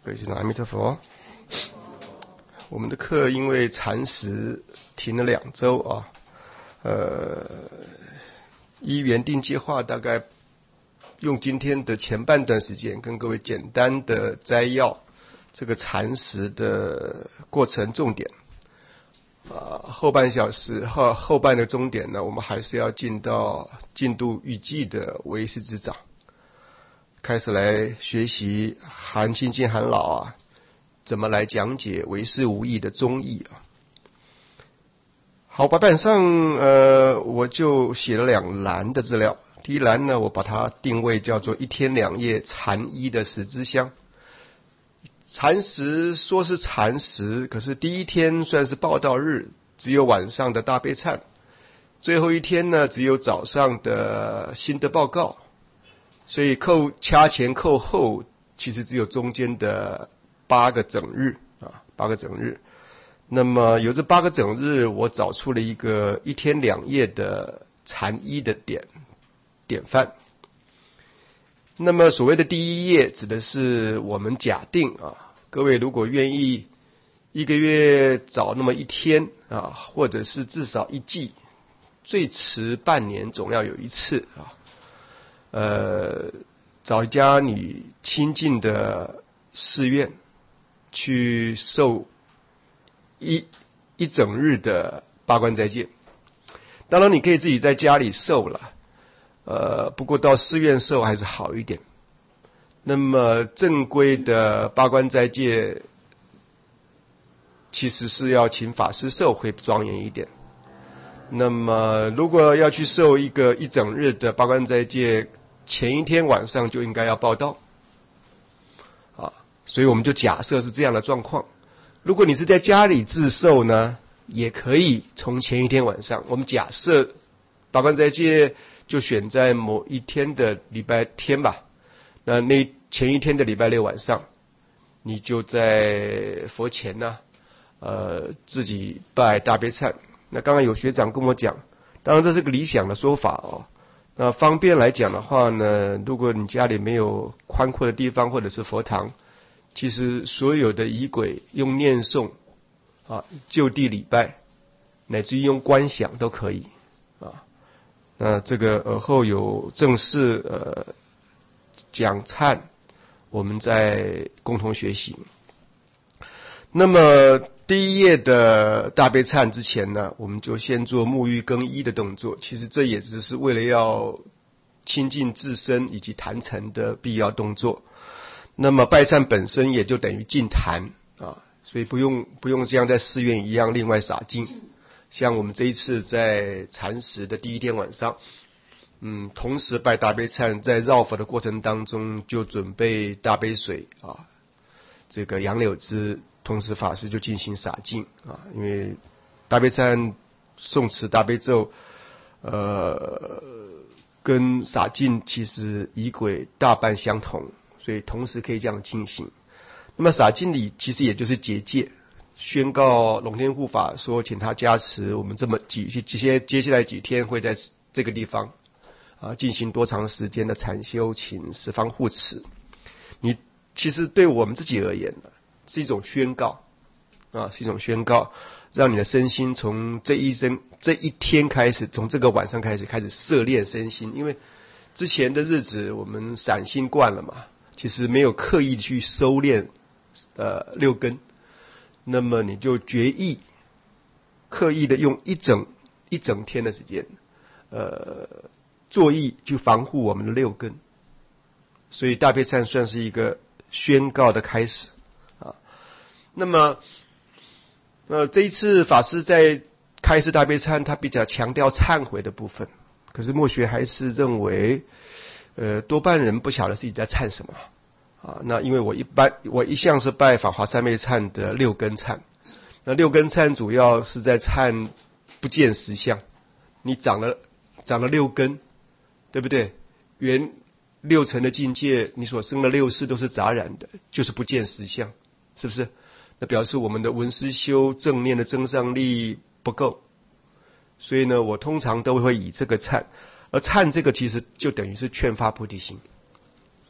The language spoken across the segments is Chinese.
各位学长，阿弥陀佛。我们的课因为禅时停了2周啊，依原定计划，大概用今天的前半段时间跟各位简单的摘要这个禅时的过程重点。后半小时后半的终点呢，我们还是要进到进度预计的唯识之长，开始来学习韩清净韩老啊怎么来讲解唯识无义的宗义啊。好，白板上我就写了2栏的资料。第一栏呢，我把它定位叫做1天2夜禅一的十支香。禅时说是禅时，可是第一天算是报道日，只有晚上的大悲忏；最后一天呢，只有早上的心得报告。所以掐前扣后，其实只有中间的8个整日啊，8个整日。那么有这8个整日，我找出了一个1天2夜的禅一的典范。那么所谓的第一夜，指的是我们假定啊，各位如果愿意1个月找那么1天啊，或者是至少1季，最迟半年总要有1次啊。找一家你亲近的寺院去受一整日的八关斋戒。当然你可以自己在家里受了，不过到寺院受还是好一点。那么正规的八关斋戒其实是要请法师受会庄严一点。那么如果要去受一整日的八关斋戒，前一天晚上就应该要报到啊，所以我们就假设是这样的状况。如果你是在家里自受呢，也可以从前一天晚上，我们假设八关斋戒就选在某一天的礼拜天吧，那前一天的礼拜六晚上，你就在佛前呢，自己拜大悲忏。那刚刚有学长跟我讲，当然这是个理想的说法哦。那方便来讲的话呢，如果你家里没有宽阔的地方或者是佛堂，其实所有的仪轨用念诵啊，就地礼拜，乃至于用观想都可以啊。那这个尔后有正式讲忏，我们再共同学习。那么第一页的大悲忏之前呢，我们就先做沐浴更衣的动作。其实这也只是为了要亲近自身以及坛城的必要动作。那么拜忏本身也就等于净坛啊，所以不用像在寺院一样另外洒净。像我们这一次在禅时的第一天晚上，同时拜大悲忏，在绕佛的过程当中就准备大悲水啊，这个杨柳枝。同时法师就进行洒净啊，因为大悲忏诵持大悲咒，跟洒净其实仪轨大半相同，所以同时可以这样进行。那么洒净里其实也就是结界，宣告龙天护法说，请他加持我们这么接下来几天会在这个地方啊进行多长时间的禅修，请十方护持。你其实对我们自己而言呢，是一种宣告啊，是一种宣告，让你的身心从这一天开始，从这个晚上开始涉练身心。因为之前的日子我们散心惯了嘛，其实没有刻意去收敛6根，那么你就决意刻意的用一整天的时间作意去防护我们的6根，所以大悲忏算是一个宣告的开始。那么这一次法师在开示大悲忏，他比较强调忏悔的部分，可是默学还是认为多半人不晓得自己在忏什么啊。那因为我一向是拜法华三昧忏的6根忏，那6根忏主要是在忏不见实相。你长了6根，对不对？原6层的境界，你所生的6识都是杂染的，就是不见实相，是不是？那表示我们的闻思修正念的增上力不够，所以呢，我通常都会以这个忏，而忏这个其实就等于是劝发菩提心。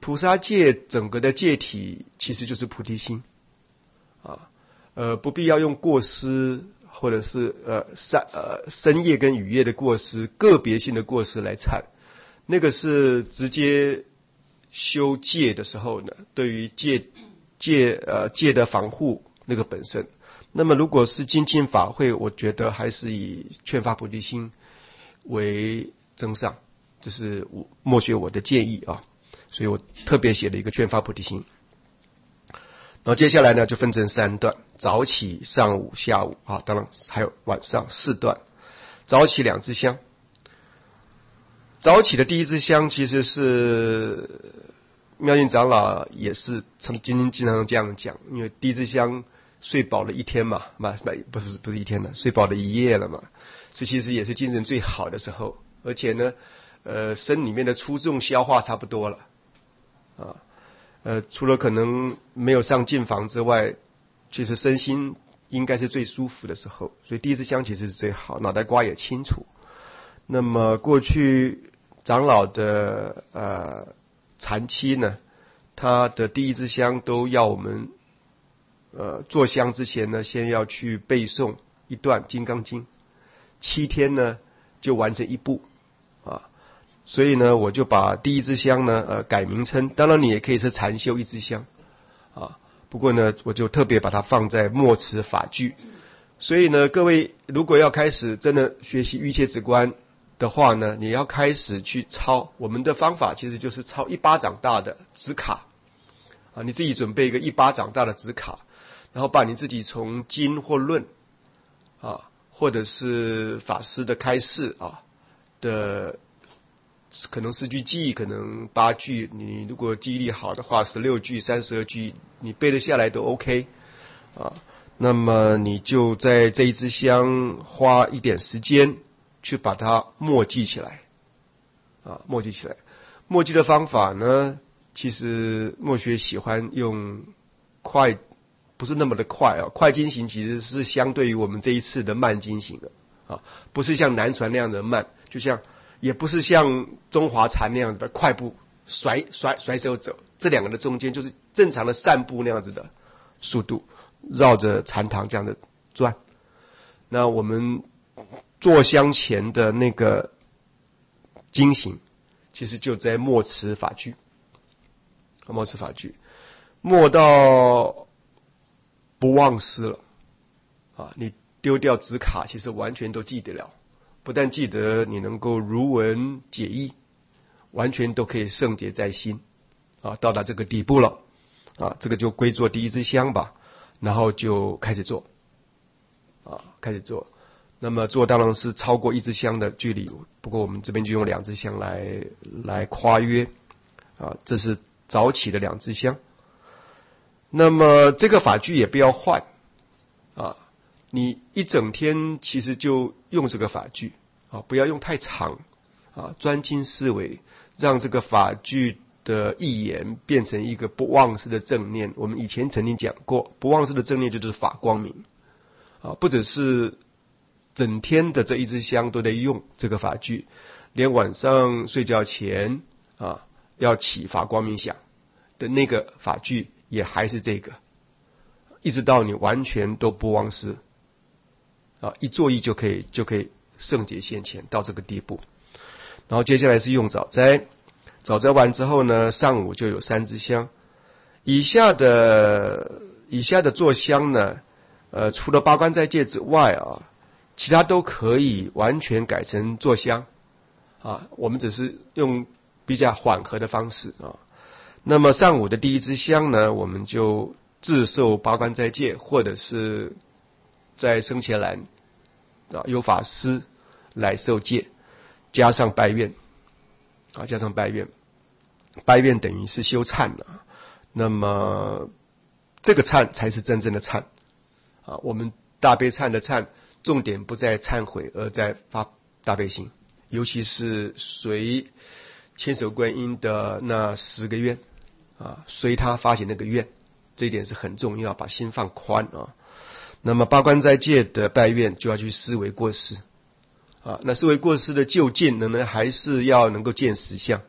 菩萨戒整个的戒体其实就是菩提心啊，不必要用过失或者是深夜跟雨夜的过失，个别性的过失来忏，那个是直接修戒的时候呢，对于戒的防护那个本身。那么如果是精进法会，我觉得还是以劝发菩提心为增上，这是默学我的建议啊，所以我特别写了一个劝发菩提心。然后接下来呢就分成3段，早起、上午、下午啊，当然还有晚上4段。早起2支香，早起的第一支香其实是妙静长老也是经常这样讲，因为第一支香睡饱了1天嘛，不是1天了，睡饱了1夜了嘛，所以其实也是精神最好的时候，而且呢身里面的粗重消化差不多了啊。除了可能没有上净房之外，其实身心应该是最舒服的时候，所以第一支香其实是最好，脑袋瓜也清楚。那么过去长老的禅期呢，他的第一支香都要我们做香之前呢，先要去背诵一段《金刚经》，7天呢就完成1部啊。所以呢，我就把第一支香呢改名称，当然你也可以是禅修1支香啊，不过呢我就特别把它放在末持法句。所以呢，各位如果要开始真的学习瑜伽止观的话呢，你要开始去抄，我们的方法其实就是抄1巴掌大的纸卡啊，你自己准备一个1巴掌大的纸卡，然后把你自己从经或论啊，或者是法师的开示啊的，可能4句记，可能8句，你如果记忆力好的话16句、32句，你背得下来都 OK 啊。那么你就在这一支香花一点时间去把它默记起来啊，默记起来。默记的方法呢，其实默学喜欢用快，不是那么的快啊，快经行其实是相对于我们这一次的慢经行的啊，不是像南传那样的慢，就像也不是像中华禅那样子的快步甩手走，这2个的中间就是正常的散步那样子的速度，绕着禅堂这样的转。那我们做香前的那个经行，其实就在默持法句，默持法句，默到不忘失了啊！你丢掉纸卡，其实完全都记得了。不但记得，你能够如文解义，完全都可以圣洁在心啊！到达这个地步了啊，这个就归做第一支香吧，然后就开始做啊，开始做。那么做当然是超过1支香的距离，不过我们这边就用2支香来夸约啊，这是早起的2支香。那么这个法句也不要换啊。你一整天其实就用这个法句啊，不要用太长啊，专心思维，让这个法句的意言变成一个不忘失的正念。我们以前曾经讲过，不忘失的正念就是法光明啊，不只是整天的这1支香都得用这个法句，连晚上睡觉前啊要起法光明想的那个法句也还是这个，一直到你完全都不忘失啊，一作意就可以圣洁现前到这个地步。然后接下来是用早斋，早斋完之后呢，上午就有3支香。以下的做香呢，除了八关斋戒之外啊，其他都可以完全改成做香啊，我们只是用比较缓和的方式啊。那么上午的第1支香呢，我们就自受八关斋戒，或者是在生前栏啊有法师来受戒，加上拜愿啊，加上拜愿，拜愿等于是修忏了。那么这个忏才是真正的忏啊，我们大悲忏的忏重点不在忏悔，而在发大悲心，尤其是随千手观音的那10个愿啊，随他发起那个愿，这一点是很重要，把心放宽啊。那么八关斋戒的拜愿就要去思维过失啊，那思维过失的就近呢，还是要能够见实相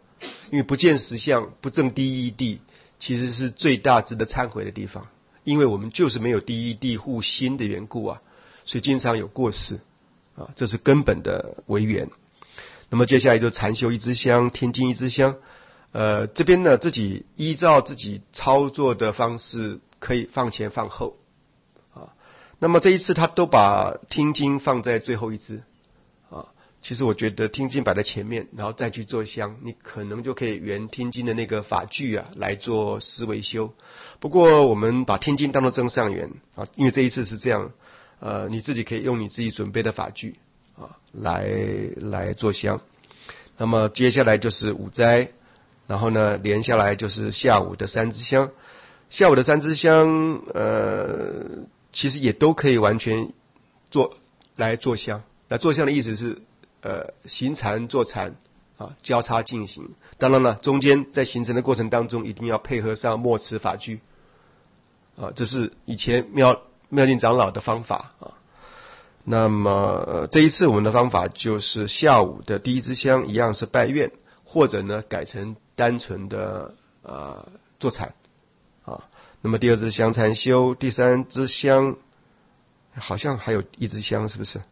因为不见实相，不证第一义谛，其实是最大值得忏悔的地方。因为我们就是没有第一义谛护心的缘故啊，所以经常有过失啊，这是根本的违缘。那么接下来就禅修一支香，听经一支香。这边呢，自己依照自己操作的方式，可以放前放后啊。那么这一次他都把听经放在最后一支啊。其实我觉得听经摆在前面，然后再去做香，你可能就可以圆听经的那个法句啊，来做思维修。不过我们把听经当作增上缘啊，因为这一次是这样，你自己可以用你自己准备的法句啊，来做香。那么接下来就是午斋。然后呢，连下来就是下午的3支香。下午的3支香，其实也都可以完全来做香。那做香的意思是，行禅坐禅啊，交叉进行。当然了，中间在行禅的过程当中，一定要配合上默持法句啊，这是以前妙净长老的方法啊。那么这一次我们的方法就是下午的第1支香一样是拜愿，或者呢改成单纯的坐禅啊。那么第2支香禅修，第3支香好像还有1支香，是不是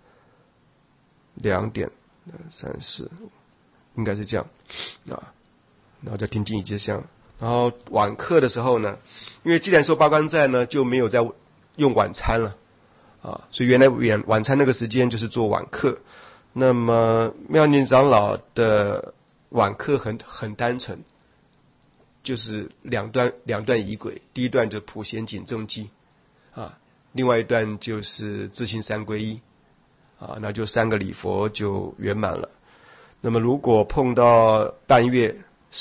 ？2点3、4，应该是这样啊。然后再听经1支香。然后晚课的时候呢，因为既然说八关斋呢，就没有在用晚餐了啊，所以原来晚餐那个时间就是做晚课。那么妙净长老的晚课很单纯，就是两段仪轨，第一段就是普贤警正记啊，另外一段就是自性三皈依啊，那就3个礼佛就圆满了。那么如果碰到半月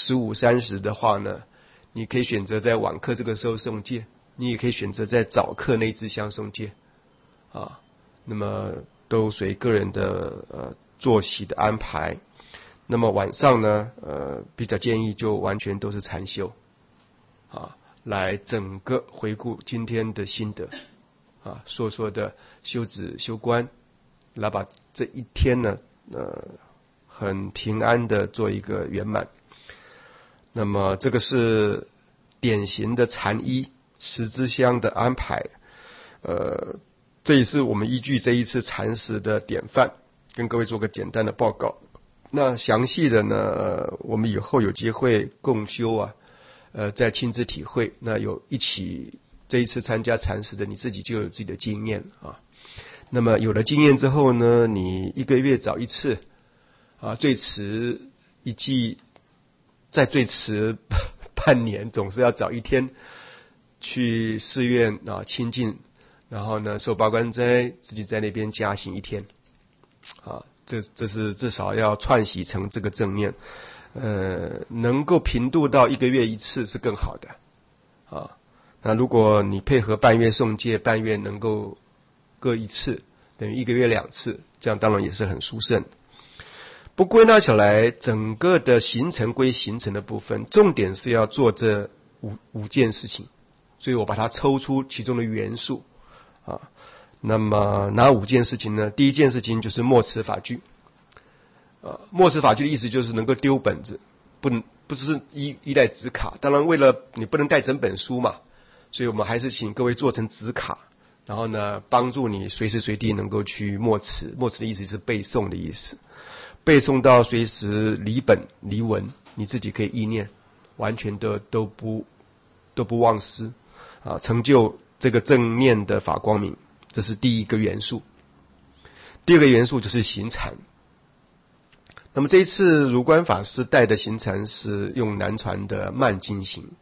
15、30的话呢，你可以选择在晚课这个时候诵戒，你也可以选择在早课那支香诵戒啊，那么都随个人的作息的安排。那么晚上呢，比较建议就完全都是禅修啊，来整个回顾今天的心得啊，说的修止修观，来把这一天呢，很平安的做一个圆满。那么这个是典型的禅依10支香的安排，这也是我们依据这一次禅师的典范，跟各位做个简单的报告。那详细的呢，我们以后有机会共修啊，再亲自体会。那有一起这一次参加禅师的，你自己就有自己的经验啊。那么有了经验之后呢，你1个月找1次啊，最迟1季，再最迟半年，总是要找1天去寺院啊亲近，然后呢受八关斋，自己在那边加行1天啊。这是至少要串习成这个正念，能够频度到1个月1次是更好的啊。那如果你配合半月诵戒，半月能够各1次，等于1个月2次，这样当然也是很殊胜。不归纳起来，整个的行程归行程的部分，重点是要做这五件事情，所以我把它抽出其中的元素啊。那么哪5件事情呢？第一件事情就是默持法句。默持法句的意思就是能够丢本子，不是依赖纸卡。当然为了你不能带整本书嘛，所以我们还是请各位做成纸卡，然后呢帮助你随时随地能够去默持。默持的意思是背诵的意思，背诵到随时离本离文，你自己可以意念，完全的都不忘失啊，成就这个正念的法光明。这是第一个元素。第2个元素就是行禅。那么这一次如观法师带的行禅是用南传的慢经行，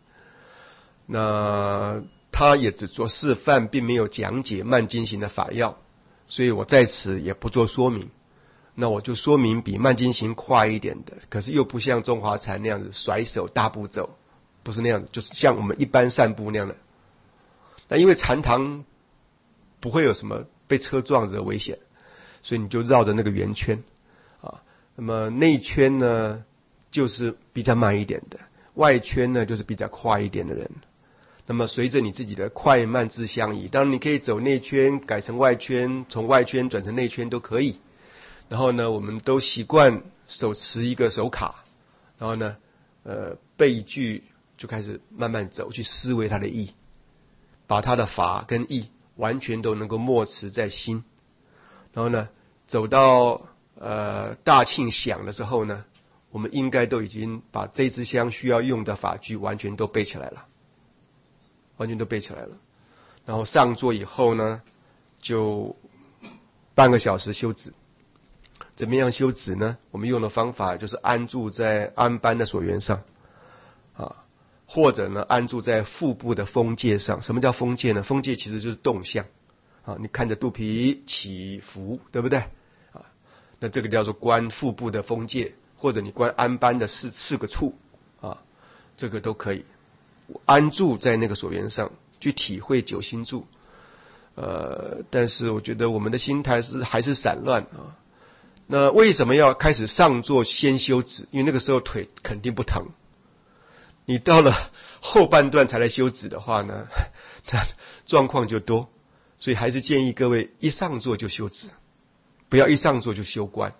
那他也只做示范，并没有讲解慢经行的法要，所以我在此也不做说明。那我就说明比慢经行快一点的，可是又不像中华禅那样子甩手大步走，不是那样子，就是像我们一般散步那样的。那因为禅堂不会有什么被车撞的危险，所以你就绕着那个圆圈啊。那么内圈呢就是比较慢一点的，外圈呢就是比较快一点的人。那么随着你自己的快慢自相宜，当然你可以走内圈改成外圈，从外圈转成内圈都可以。然后呢我们都习惯手持一个手卡，然后呢背一句就开始慢慢走，去思维它的意，把它的法跟意完全都能够默持在心。然后呢，走到大庆响的时候呢，我们应该都已经把这支香需要用的法句完全都背起来了，完全都背起来了。然后上座以后呢，就半个小时修止。怎么样修止呢？我们用的方法就是安住在安般的所缘上，或者呢安住在腹部的风界上。什么叫风界呢？风界其实就是动向，你看着肚皮起伏，对不对？那这个叫做观腹部的风界，或者你观安般的四个处，这个都可以。安住在那个所缘上，去体会九心住。但是我觉得我们的心态还是散乱啊。那为什么要开始上座先修止？因为那个时候腿肯定不疼。你到了后半段才来修止的话呢，那状况就多。所以还是建议各位一上座就修止，不要一上座就修观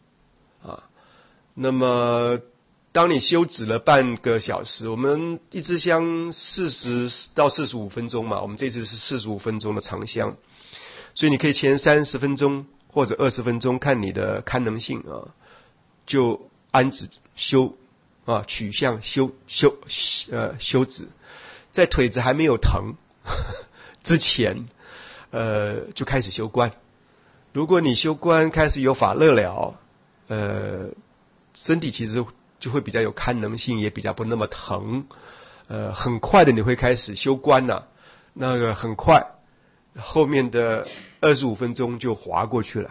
那么当你修止了半个小时，我们一支香40到45分钟嘛，我们这次是45分钟的长香，所以你可以前30分钟或者20分钟看你的堪能性就安止修取向修止，在腿子还没有疼之前就开始修观。如果你修观开始有法乐了，身体其实就会比较有堪能性，也比较不那么疼。很快的你会开始修观了，那个很快，后面的25分钟就滑过去了，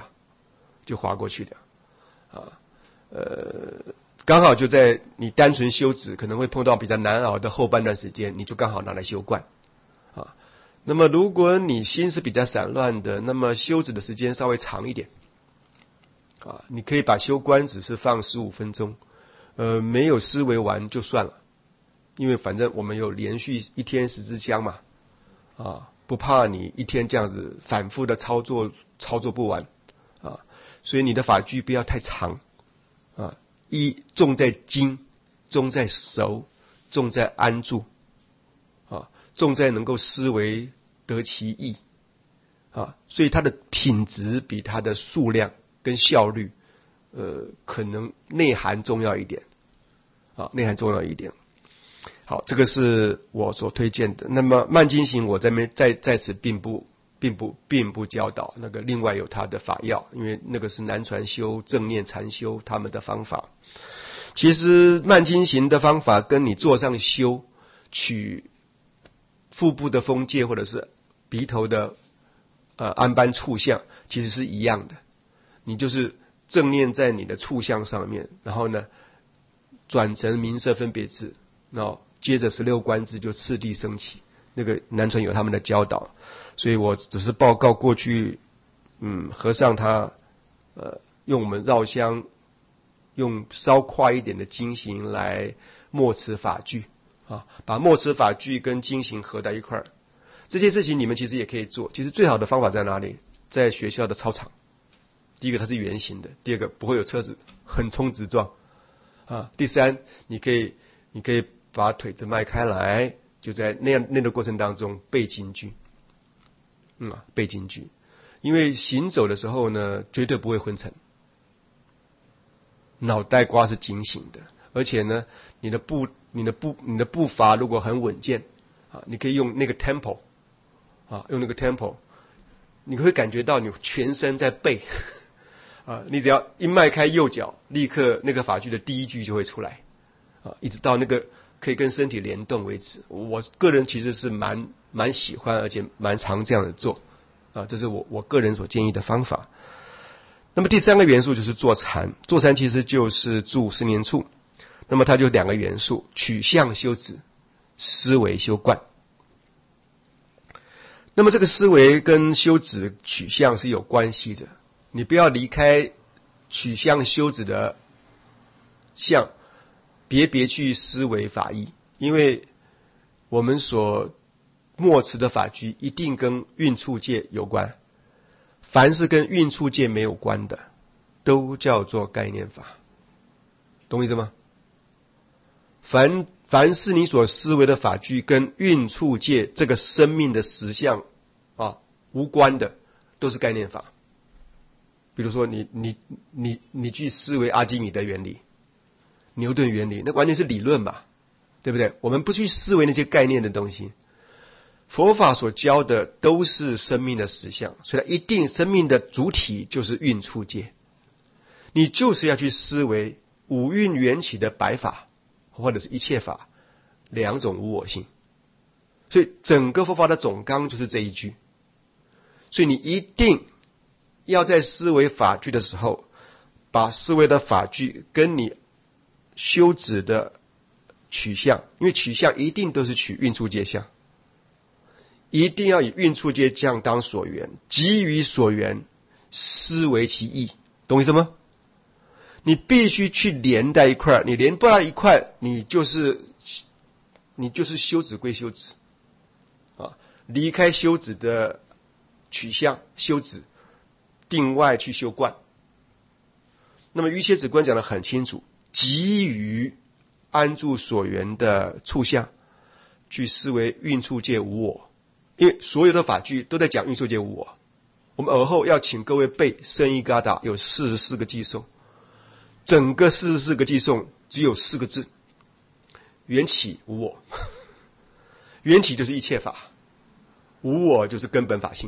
刚好就在你单纯修止可能会碰到比较难熬的后半段时间，你就刚好拿来修观那么如果你心是比较散乱的，那么修止的时间稍微长一点你可以把修观只是放15分钟，没有思维完就算了，因为反正我们有连续一天10支香嘛不怕你一天这样子反复的操作不完所以你的法句不要太长重在精，重在熟，重在安住重在能够思维得其意所以它的品质比它的数量跟效率可能内涵重要一点内涵重要一点。好，这个是我所推荐的。那么慢经行我在此并不教导，那个另外有它的法要，因为那个是南传修正念禅修他们的方法。其实慢经行的方法跟你坐上修取腹部的风界或者是鼻头的安般处相其实是一样的，你就是正念在你的处相上面，然后呢转成名色分别智，然后接着16观智就次第升起，那个南传有他们的教导，所以我只是报告过去和尚他用我们绕香用稍快一点的经行来默持法句把默持法句跟经行合在一块儿。这件事情你们其实也可以做，其实最好的方法在哪里？在学校的操场。第一个它是圆形的，第二个不会有车子横冲直撞第三你可以把腿子迈开来，就在那个过程当中背经句背经句，因为行走的时候呢绝对不会昏沉，脑袋瓜是警醒的，而且呢你的步伐如果很稳健你可以用那个 tempo 用那个 tempo， 你会感觉到你全身在背你只要一迈开右脚，立刻那个法句的第一句就会出来一直到那个可以跟身体联动为止。我个人其实是蛮喜欢而且蛮常这样的做这是我个人所建议的方法。那么第3个元素就是坐禅，坐禅其实就是住10年处，那么它就2个元素，取向修止，思维修观。那么这个思维跟修止取向是有关系的，你不要离开取向修止的相，别去思维法义，因为我们所默持的法句一定跟运处界有关，凡是跟运处界没有关的都叫做概念法，懂我意思吗？ 凡是你所思维的法具跟运处界这个生命的实相无关的，都是概念法。比如说你去思维阿基米德原理、牛顿原理，那完全是理论嘛，对不对？我们不去思维那些概念的东西。佛法所教的都是生命的实相，所以它一定生命的主体就是运处界。你就是要去思维五蕴缘起的白法或者是一切法两种无我性。所以整个佛法的总纲就是这一句。所以你一定要在思维法句的时候，把思维的法句跟你修止的取向，因为取向一定都是取运处界相，一定要以运处界相当所缘，基于所缘思维其意，懂意思吗？你必须去连在一块，你连不到一块，你就是修止归修止离开修止的取向修止，定外去修观。那么瑜伽止观讲得很清楚，基于安住所缘的处相去思维运处界无我，因为所有的法句都在讲运处界无我。我们尔后要请各位背圣依嘎达有44个偈颂，整个44个偈颂只有4个字：缘起无我。缘起就是一切法，无我就是根本法性。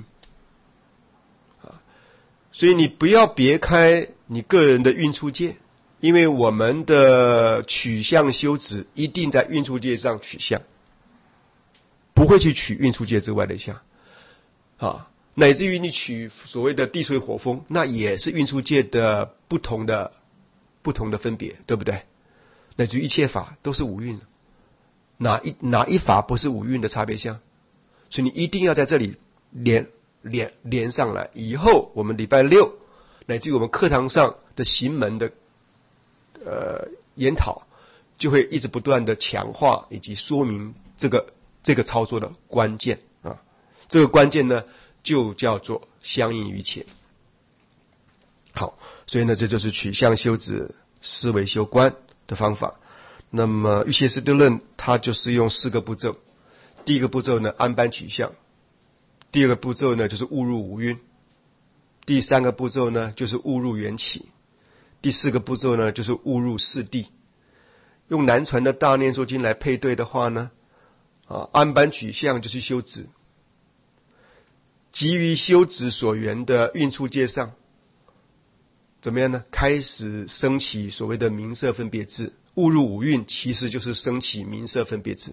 所以你不要别开你个人的运处界，因为我们的取向修止一定在运处界上取向，不会去取运处界之外的相乃至于你取所谓的地水火风，那也是运处界的不同的分别，对不对？乃至于一切法都是五蕴，哪一法不是五蕴的差别相？所以你一定要在这里连上来。以后我们礼拜六乃至于我们课堂上的行门的研讨，就会一直不断的强化以及说明这个操作的关键这个关键呢就叫做相应于切。好，所以呢这就是取向修止思维修观的方法。那么瑜伽师地论它就是用4个步骤。第一个步骤呢安般取向，第二个步骤呢就是误入五蕴，第3个步骤呢就是误入缘起，第4个步骤呢就是误入四谛。用南传的大念咒经来配对的话呢安般取向就是修止，基于修止所缘的运处界上怎么样呢？开始升起所谓的名色分别智。误入五蕴其实就是升起名色分别智，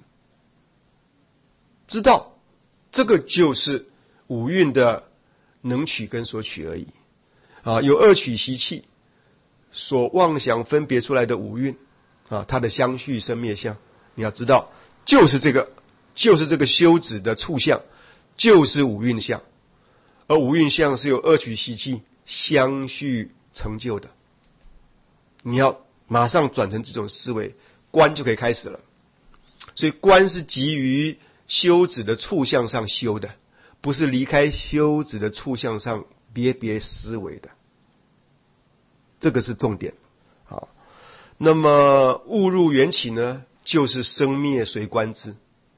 知道这个就是五蕴的能取跟所取而已有二取习气所妄想分别出来的五蕴它的相续生灭相，你要知道就是这个修止的处相，就是五蕴相，而五蕴相是由二取习气相续成就的。你要马上转成这种思维，观就可以开始了。所以观是基于修止的处相上修的，不是离开修止的处相上别思维的，这个是重点。好，那么误入缘起呢，就是生灭随观智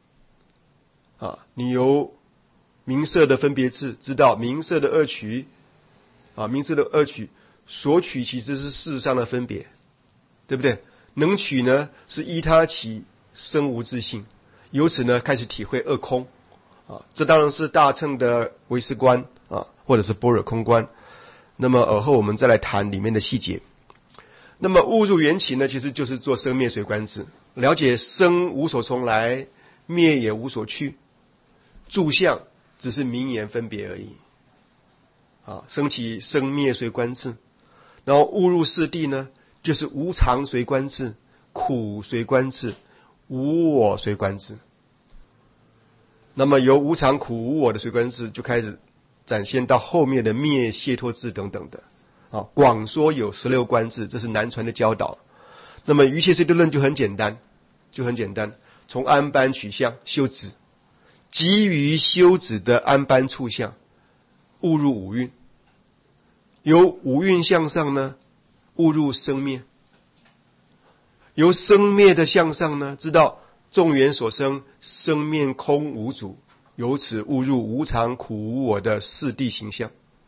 你由名色的分别智知道名色的二取名色的二取所取其实是事实上的分别，对不对？能取呢是依他起生无自性，由此呢开始体会二空这当然是大乘的唯识观或者是般若空观。那么尔后我们再来谈里面的细节。那么误入缘起呢，其实就是做生灭随观智，了解生无所从来，灭也无所去，住相只是名言分别而已升起生灭随观智。然后误入四谛呢，就是无常随观智，苦随观智，无我随观智。那么由无常苦无我的随观智就开始展现到后面的灭解脱智等等的广说有16观智，这是南传的教导。那么瑜伽师地论就很简单，从安般取向修止，基于修止的安般处相误入五蕴，由五蕴向上呢误入生灭， 由生灭的向上呢，知道众缘所生，生灭空无主，由此悟入无常苦无我的四谛形象。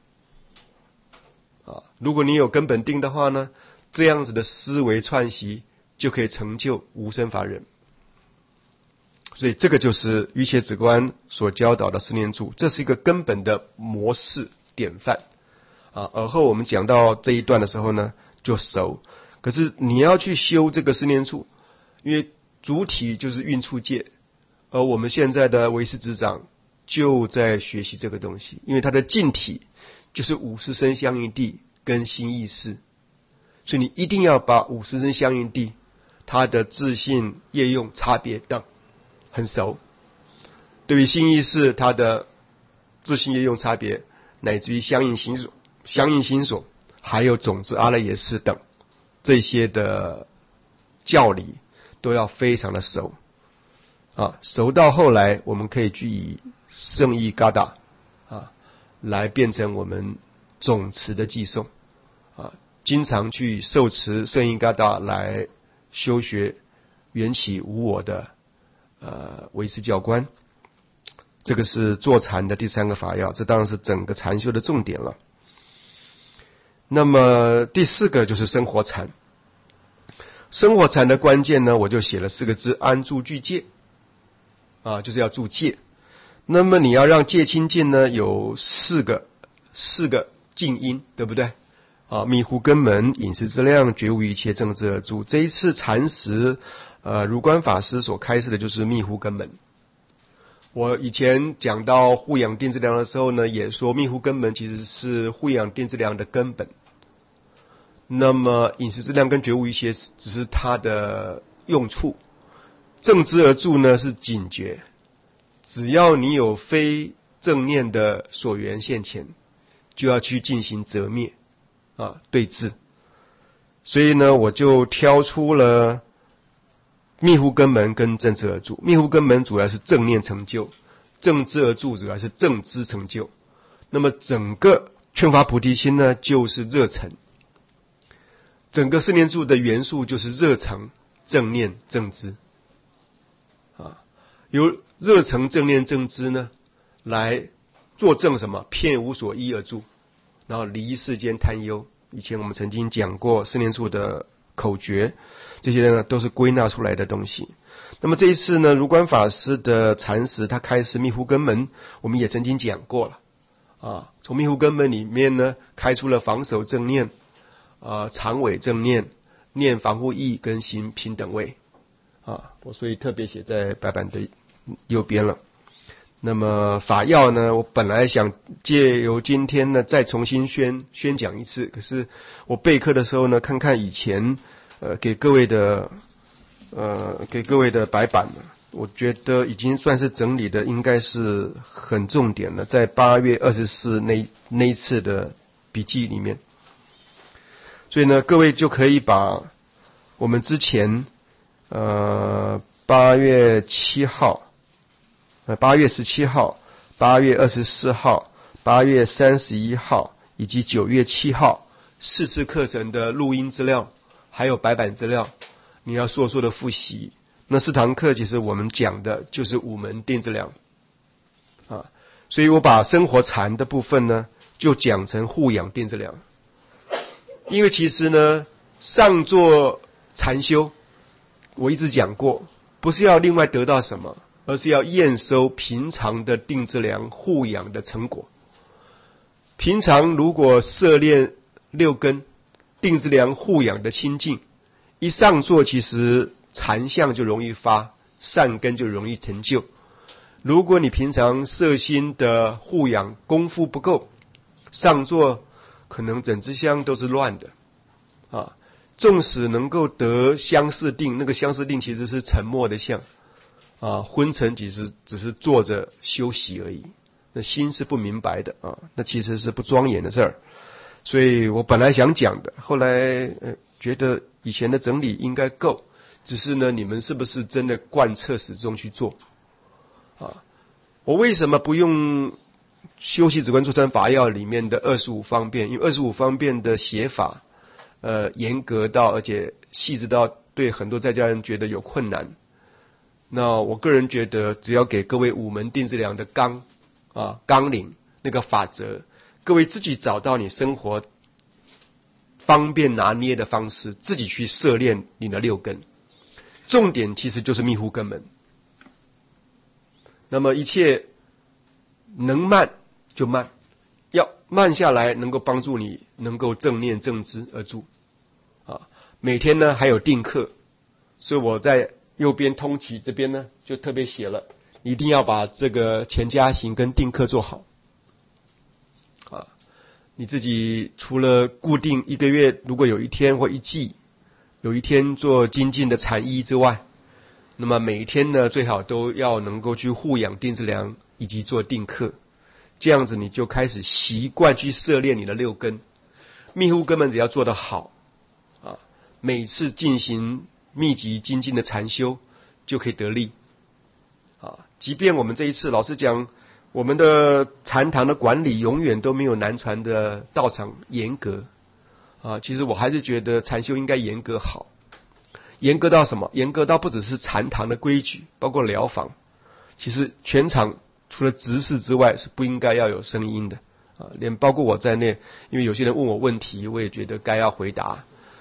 如果你有根本定的话呢，这样子的思维串习就可以成就无生法忍。所以这个就是瑜伽止观所教导的四念住，这是一个根本的模式典范而后我们讲到这一段的时候呢就熟。可是你要去修这个四念处，因为主体就是运处界，而我们现在的唯识执掌就在学习这个东西，因为它的净体就是五识身相应地跟心意识，所以你一定要把五识身相应地它的自性业用差别等很熟，对于心意识它的自性业用差别，乃至于相应心所还有种子阿赖耶识等这些的教理都要非常的熟熟到后来我们可以去以圣意嘎达来变成我们总持的寄诵经常去受持圣意嘎达来修学缘起无我的唯识教观。这个是坐禅的第三个法要，这当然是整个禅修的重点了。那么第四个就是生活禅。生活禅的关键呢，我就写了4个字：安住具戒就是要住戒。那么你要让戒清净呢，有四个静因，对不对密乎根门，饮食之量，觉悟一切，正知而住。这一次禅师如观法师所开示的就是密乎根门。我以前讲到护养定质量的时候呢，也说密乎根门其实是护养定质量的根本。那么饮食质量跟觉悟一些只是它的用处，正知而住呢是警觉。只要你有非正念的所缘现前，就要去进行择灭对治。所以呢，我就挑出了密乎根门跟正知而住。密乎根门主要是正念成就，正知而住主要是正知成就。那么整个劝发菩提心呢，就是热忱。整个四念住的元素就是热诚、正念、正知由热诚、正念、正知呢来作证什么？遍无所依而住，然后离世间贪忧。以前我们曾经讲过四念住的口诀，这些呢都是归纳出来的东西。那么这一次呢，如观法师的禅师他开始密乎根门，我们也曾经讲过了从密乎根门里面呢开出了防守正念长尾正念、念防护意跟行平等位我所以特别写在白板的右边了。那么法要呢，我本来想借由今天呢再重新宣讲一次，可是我备课的时候呢，看看以前给各位的白板呢，我觉得已经算是整理的应该是很重点了，在8月24那一次的笔记里面。所以呢，各位就可以把我们之前8月7号、8月17号、8月24号、8月31号以及9月7号4次课程的录音资料，还有白板资料，你要硕的复习。那4堂课其实我们讲的就是5门定质量所以我把生活禅的部分呢，就讲成护养定质量。因为其实呢，上座禅修，我一直讲过，不是要另外得到什么，而是要验收平常的定质量护养的成果。平常如果涉猎6根定质量护养的清净，一上座其实禅相就容易发，善根就容易成就。如果你平常摄心的护养功夫不够，上座可能整支香都是乱的纵使能够得相似定，那个相似定其实是沉默的相昏沉其实只是坐着休息而已，那心是不明白的那其实是不庄严的事儿。所以我本来想讲的，后来觉得以前的整理应该够，只是呢，你们是不是真的贯彻始终去做我为什么不用修习止观坐禅法要里面的25方便？因为25方便的写法严格到而且细致到对很多在家人觉得有困难。那我个人觉得，只要给各位五门定质量的纲领那个法则，各位自己找到你生活方便拿捏的方式，自己去涉炼你的六根。重点其实就是密乎根门。那么一切能慢就慢，要慢下来，能够帮助你能够正念正知而住。每天呢还有定课，所以我在右边通启这边呢就特别写了，一定要把这个前加行跟定课做好。你自己除了固定一个月，如果有一天或一季有一天做精进的禅意之外，那么每一天呢最好都要能够去护养定质量以及做定课，这样子你就开始习惯去涉猎你的六根。密乎根本只要做得好每次进行密集精进的禅修就可以得力即便我们这一次老实讲，我们的禅堂的管理永远都没有南传的道场严格其实我还是觉得禅修应该严格好。严格到什么？严格到不只是禅堂的规矩，包括疗房，其实全场除了执事之外是不应该要有声音的连包括我在内，因为有些人问我问题，我也觉得该要回答。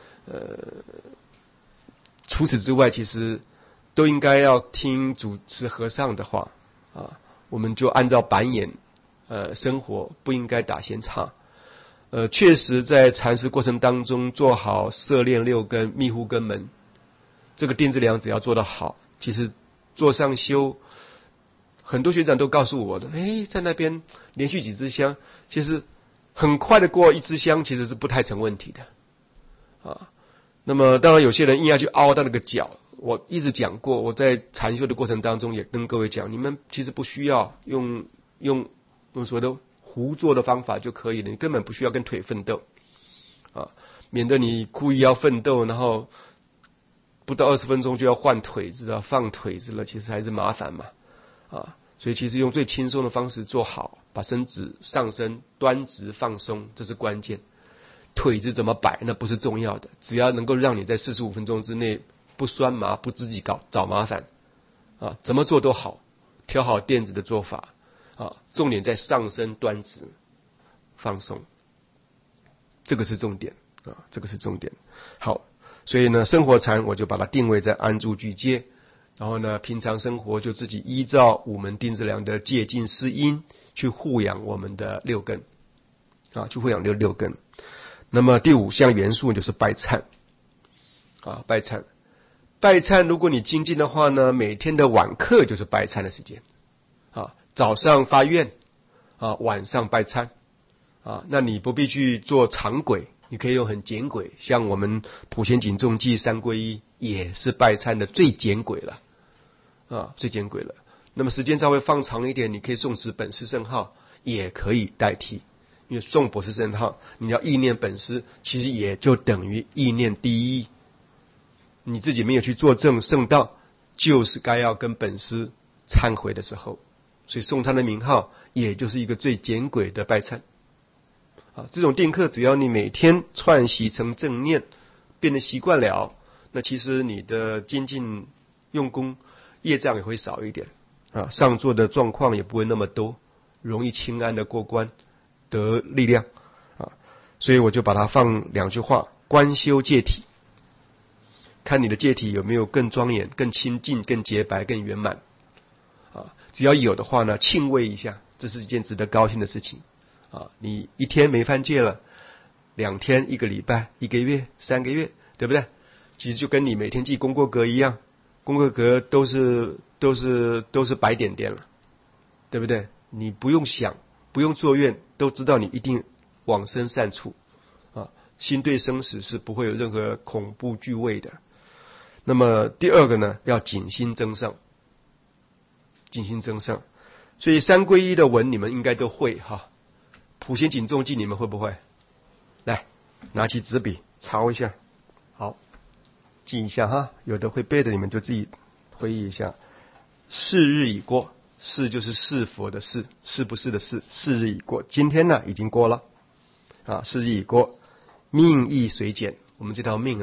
除此之外，其实都应该要听主持和尚的话我们就按照板眼生活，不应该打闲岔。确实在禅师过程当中做好涉炼六根、密乎根门，这个定质量只要做得好，其实做上修，很多学长都告诉我的，在那边连续几支香，其实很快的过一支香，其实是不太成问题的那么当然有些人硬要去凹到那个角，我一直讲过，我在禅修的过程当中也跟各位讲，你们其实不需要用所谓的胡做的方法就可以了，你根本不需要跟腿奋斗免得你故意要奋斗，然后不到20分钟就要换腿子放腿子了，其实还是麻烦嘛所以其实用最轻松的方式做好，把身子上身端直放松，这是关键。腿子怎么摆那不是重要的，只要能够让你在45分钟之内不酸麻，不自己找麻烦怎么做都好，挑好垫子的做法重点在上身端直放松，这个是重点这个是重点。好，所以呢生活禅我就把它定位在安住俱戒，然后呢平常生活就自己依照五门定质量的戒禁思因去护养我们的六根去护养六根。那么第5项元素就是拜忏拜忏如果你精进的话呢，每天的晚课就是拜忏的时间早上发愿晚上拜忏那你不必去做长轨，你可以用很简轨，像我们普贤警众记三皈依也是拜忏的最简轨了最简轨了。那么时间稍微放长一点，你可以诵持本师圣号也可以代替，因为诵本师圣号你要意念本师，其实也就等于意念第一，你自己没有去做正圣道，就是该要跟本师忏悔的时候，所以诵他的名号也就是一个最简轨的拜忏这种定课只要你每天串习成正念，变得习惯了，那其实你的精进用功业障也会少一点上座的状况也不会那么多，容易轻安的过关得力量所以我就把它放2句话：观修戒体，看你的戒体有没有更庄严、更清净、更洁白、更圆满只要有的话呢，庆慰一下，这是一件值得高兴的事情你一天没犯戒了，2天、1个礼拜、1个月、3个月，对不对？其实就跟你每天记功过格一样，功过格都是白点点了，对不对？你不用想，不用做愿，都知道你一定往生善处心对生死是不会有任何恐怖惧畏的。那么第2个呢，要谨心增上，谨心增上。所以三皈依的文你们应该都会普贤警众记你们会不会？来，拿起纸笔抄一下，好，记一下有的会背的你们就自己回忆一下。4日已过，是就是是佛的是，是不是的是，4日已过，今天呢已经过了4日已过，命亦随减。我们这条命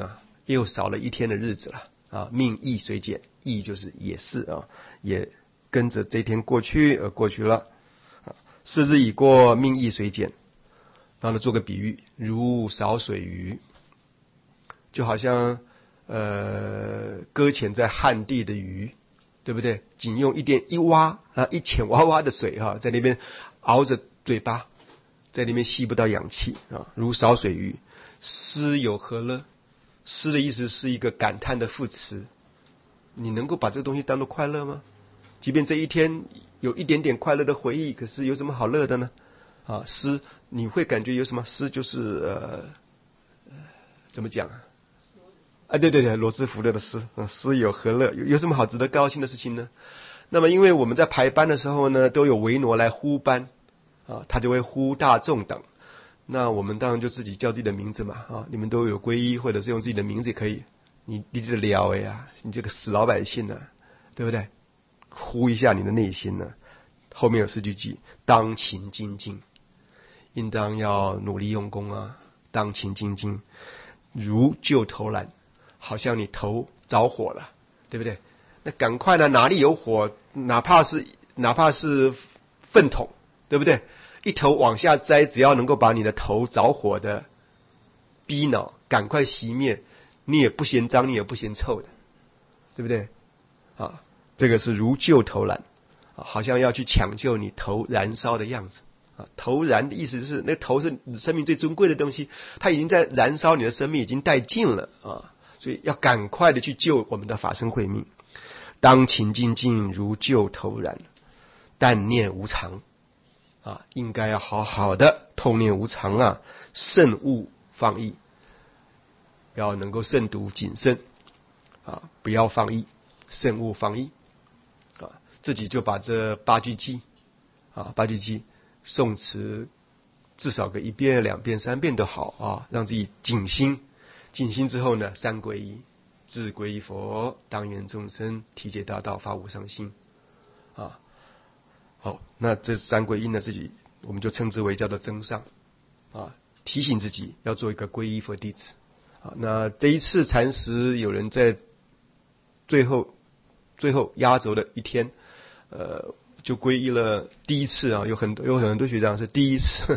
又少了一天的日子了啊，命亦随减，亦就是也是啊，也跟着这一天过去而过去了。4日已过，命亦随减。然后呢，做个比喻，如少水鱼，就好像搁浅在旱地的鱼，对不对？仅用一挖啊，一浅洼洼的水哈，在那边熬着嘴巴，在那边吸不到氧气啊，如少水鱼。失有何乐？失的意思是一个感叹的副词，你能够把这个东西当作快乐吗？即便这一天有一点点快乐的回忆，可是有什么好乐的呢？啊，失你会感觉有什么？失就是怎么讲啊？对对对，罗斯福勒的诗，失有何乐？有什么好值得高兴的事情呢？那么因为我们在排班的时候呢，都有维罗来呼班啊，他就会呼大众等。那我们当然就自己叫自己的名字嘛啊，你们都有皈依，或者是用自己的名字也可以。你这了呀，你这个死老百姓呢，对不对？呼一下你的内心呢。后面有4句记，当勤精进，应当要努力用功啊，当勤精进，如救头燃，好像你头着火了，对不对？那赶快呢，哪里有火，哪怕是粪桶，对不对？一头往下栽，只要能够把你的头着火的逼恼赶快熄灭，你也不嫌脏，你也不嫌臭的，对不对？啊，这个是如救头燃，好像要去抢救你头燃烧的样子啊。头燃的意思是，那头是你生命最尊贵的东西，它已经在燃烧你的生命，已经殆尽了啊，所以要赶快的去救我们的法身慧命。当勤精进，如救头燃，但念无常啊，应该要好好的痛念无常啊，慎勿放逸，要能够慎独谨慎啊，不要放逸，慎勿放逸啊。自己就把这8句记啊，8句记诵词至少个1遍、2遍、3遍都好啊，让自己静心。静心之后呢，3皈依，自皈依佛，当愿众生体解大道，发无上心啊。好，那这3皈依呢，自己我们就称之为叫做增上啊，提醒自己要做一个皈依佛弟子啊。那这一次禅师有人在最后压轴的一天，就皈依了第一次啊，有很多学长是第一次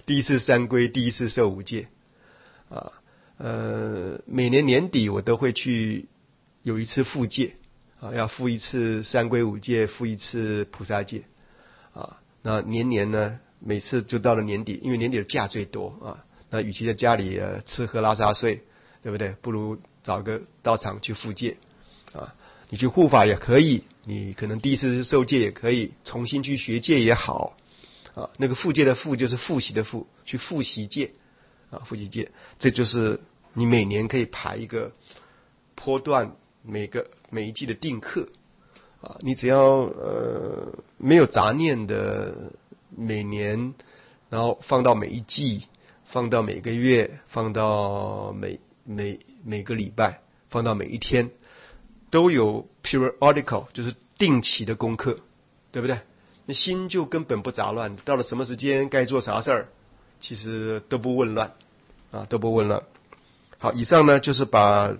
3皈，第一次受5戒啊。每年年底我都会去有一次复戒啊，要复一次3皈5戒，复一次菩萨戒啊。那年呢，每次就到了年底，因为年底的假最多啊，那与其在家里吃喝拉撒睡，对不对？不如找个道场去复戒啊。你去护法也可以，你可能第一次受戒也可以，重新去学戒也好啊。那个复戒的复就是复习的复，去复习戒啊，复习戒，这就是你每年可以排一个波段，每一季的定课啊。你只要没有杂念的每年，然后放到每一季，放到每个月，放到每个礼拜，放到每一天，都有 periodical， 就是定期的功课，对不对？你心就根本不杂乱，到了什么时间该做啥事儿，其实都不混乱啊，都不混乱。好，以上呢就是把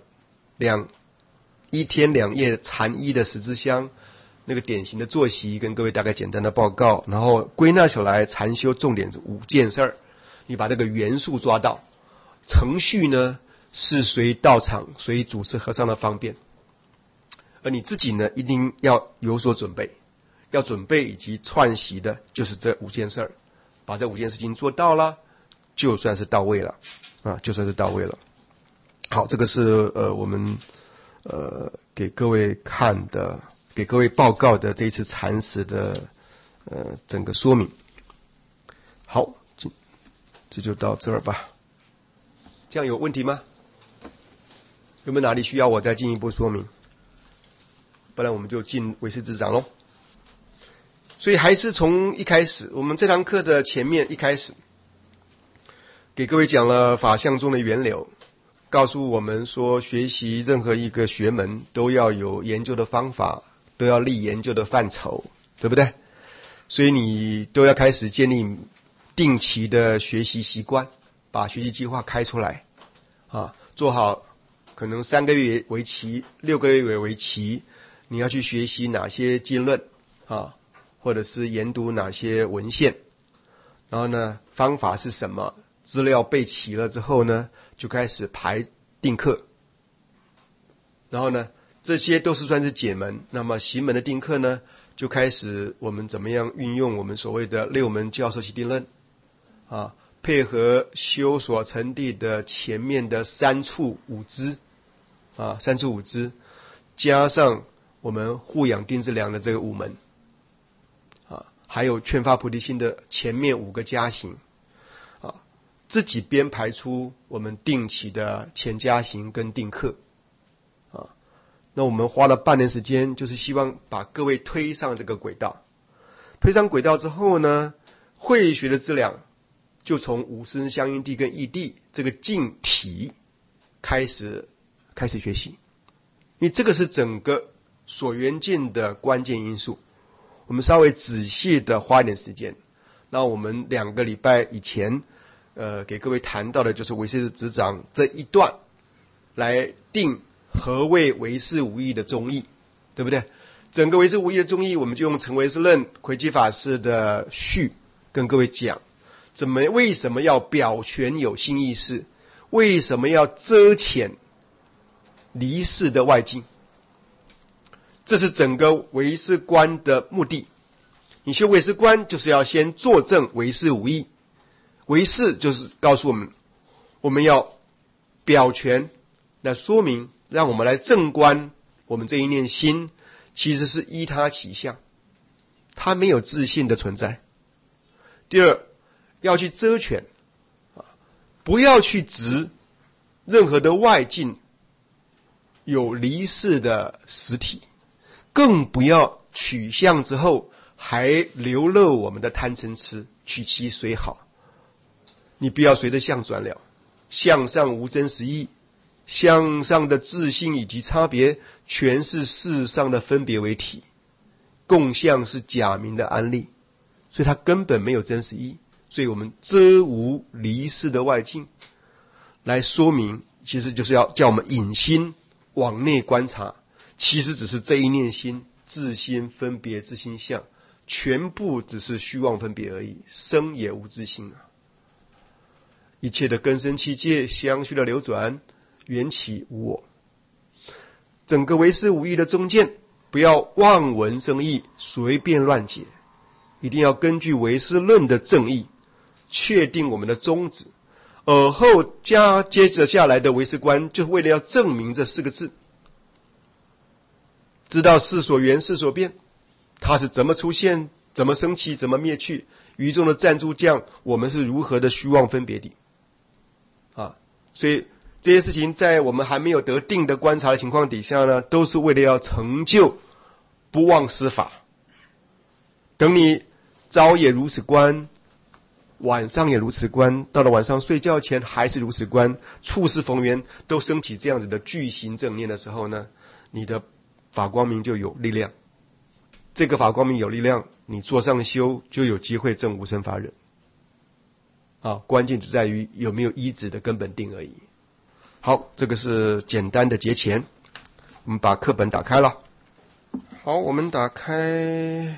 1天2夜禅衣的十支香那个典型的作息跟各位大概简单的报告，然后归纳下来，禅修重点是5件事儿，你把这个元素抓到，程序呢是随道场随祖师和尚的方便，而你自己呢一定要有所准备，要准备以及串习的就是这5件事儿，把这5件事情做到了，就算是到位了啊，就算是到位了。好，这个是我们给各位看的，给各位报告的这一次禅师的整个说明。好，这就到这儿吧。这样有问题吗？有没有哪里需要我再进一步说明？不然我们就进唯识之长咯。所以还是从一开始，我们这堂课的前面一开始给各位讲了法相中的源流，告诉我们说学习任何一个学门都要有研究的方法，都要立研究的范畴，对不对？所以你都要开始建立定期的学习习惯，把学习计划开出来啊，做好可能3个月为期，6个月为期，你要去学习哪些经论啊，或者是研读哪些文献，然后呢，方法是什么？资料备齐了之后呢，就开始排定课。然后呢，这些都是算是解门。那么行门的定课呢，就开始我们怎么样运用我们所谓的6门教授系定论啊，配合修所成地的前面的3处5支啊，3处5支，加上我们护养定质量的这个5门啊，还有劝发菩提心的前面5个加行啊，自己编排出我们定期的前加行跟定课啊。那我们花了半年时间，就是希望把各位推上这个轨道。推上轨道之后呢，慧学的质量就从五声相应地跟义地这个境体开始学习，因为这个是整个所缘境的关键因素。我们稍微仔细的花一点时间。那我们2个礼拜以前给各位谈到的就是唯识执掌这一段来定何谓唯识无义的宗义，对不对？整个唯识无义的宗义，我们就用成唯识论魁基法师的序跟各位讲，为什么要表全有新意识，为什么要遮遣离世的外境，这是整个唯识观的目的。你修唯识观就是要先作证唯识无义，唯识就是告诉我们要表全来说明，让我们来正观我们这一念心其实是依他起相，它没有自性的存在。第二，要去遮全不要去执任何的外境有离世的实体，更不要取相之后还流露我们的贪嗔痴，取其随好。你不要随着相转了，相上无真实义，相上的自性以及差别全是世上的分别为体，共相是假名的安立，所以它根本没有真实义。所以我们遮无离世的外境来说明，其实就是要叫我们引心往内观察，其实只是这一念心自心分别自心相，全部只是虚妄分别而已，生也无自性啊。一切的根生器界相续的流转，缘起无我。整个唯识无义的中见，不要望文生义，随便乱解，一定要根据唯识论的正义确定我们的宗旨，而后接着下来的唯识观，就为了要证明这4个字，知道事所缘事所变，它是怎么出现，怎么升起，怎么灭去，于中的暂住将我们是如何的虚妄分别的啊。所以这些事情在我们还没有得定的观察的情况底下呢，都是为了要成就不忘失法。等你早也如此观，晚上也如此观，到了晚上睡觉前还是如此观，处事逢缘都升起这样子的具行正念的时候呢，你的法光明就有力量。这个法光明有力量，你做上修就有机会证无生法忍啊。关键只在于有没有依止的根本定而已。好，这个是简单的节前，我们把课本打开了。好，我们打开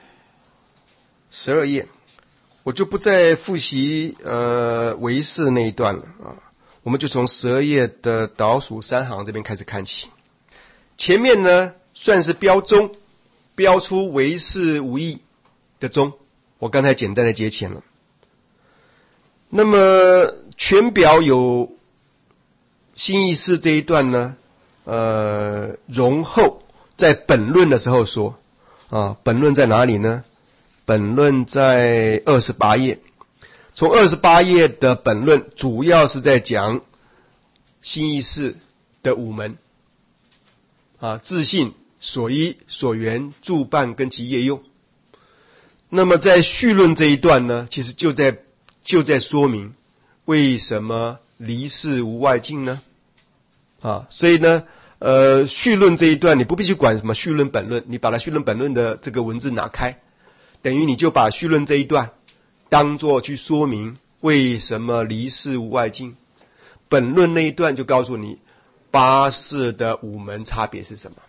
12页，我就不再复习唯识那一段了啊，我们就从12页的倒数3行这边开始看起。前面呢算是标宗，标出唯识无义的宗，我刚才简单的节前了。那么全表有新意识这一段呢，容后在本论的时候说啊，本论在哪里呢？本论在28页，从28页的本论主要是在讲新意识的5门啊，自性、所依、所缘、助伴跟其业用。那么在序论这一段呢，其实就在说明为什么离世无外境呢？啊，所以呢，序论这一段你不必去管什么序论本论，你把它序论本论的这个文字拿开，等于你就把序论这一段当作去说明为什么离世无外境。本论那一段就告诉你八识的五门差别是什么，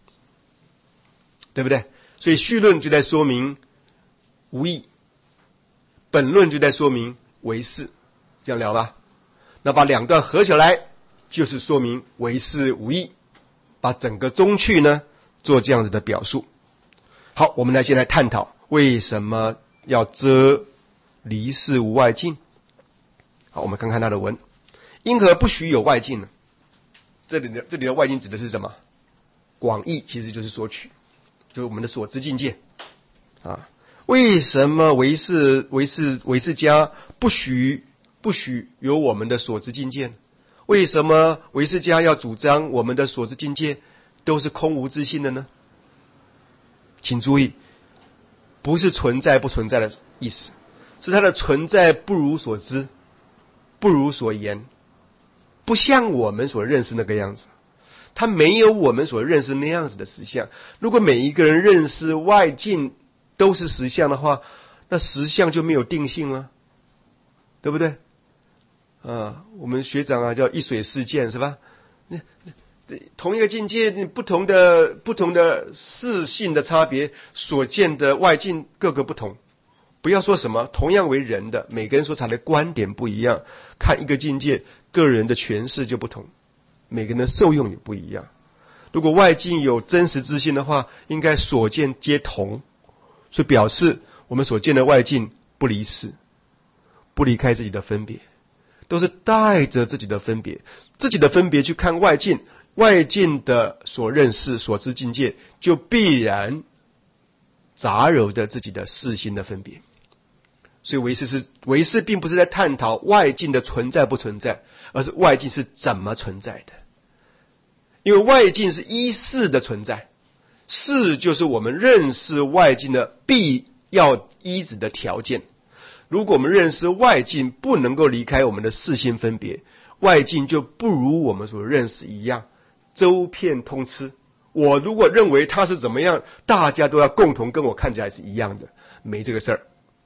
对不对？所以绪论就在说明无义，本论就在说明唯识，这样了吧？那把两段合起来，就是说明唯识无义，把整个宗趣呢做这样子的表述。好，我们先来探讨为什么要遮离世无外境。好，我们看看他的文，因何不许有外境呢？这里的外境指的是什么？广义其实就是所取，就是我们的所知境界啊。为什么唯识家不许有我们的所知境界呢？为什么唯识家要主张我们的所知境界都是空无自性的呢？请注意，不是存在不存在的意思，是它的存在不如所知，不如所言，不像我们所认识那个样子，它没有我们所认识那样子的实相。如果每一个人认识外境都是实相的话，那实相就没有定性了，对不对？我们学长叫一水事见，是吧？同一个境界，不同的事性的差别，所见的外境各个不同。不要说什么同样为人的，每个人所产的观点不一样，看一个境界，个人的诠释就不同，每个人的受用也不一样。如果外境有真实之性的话，应该所见皆同，所以表示我们所见的外境不离世，不离开自己的分别，都是带着自己的分别去看外境，外境的所认识所知境界就必然杂糅着自己的世心的分别。所以唯识并不是在探讨外境的存在不存在，而是外境是怎么存在的。因为外境是依识的存在，识就是我们认识外境的必要依止的条件。如果我们认识外境不能够离开我们的世心分别，外境就不如我们所认识一样周遍通吃。我如果认为它是怎么样，大家都要共同跟我看起来是一样的，没这个事儿。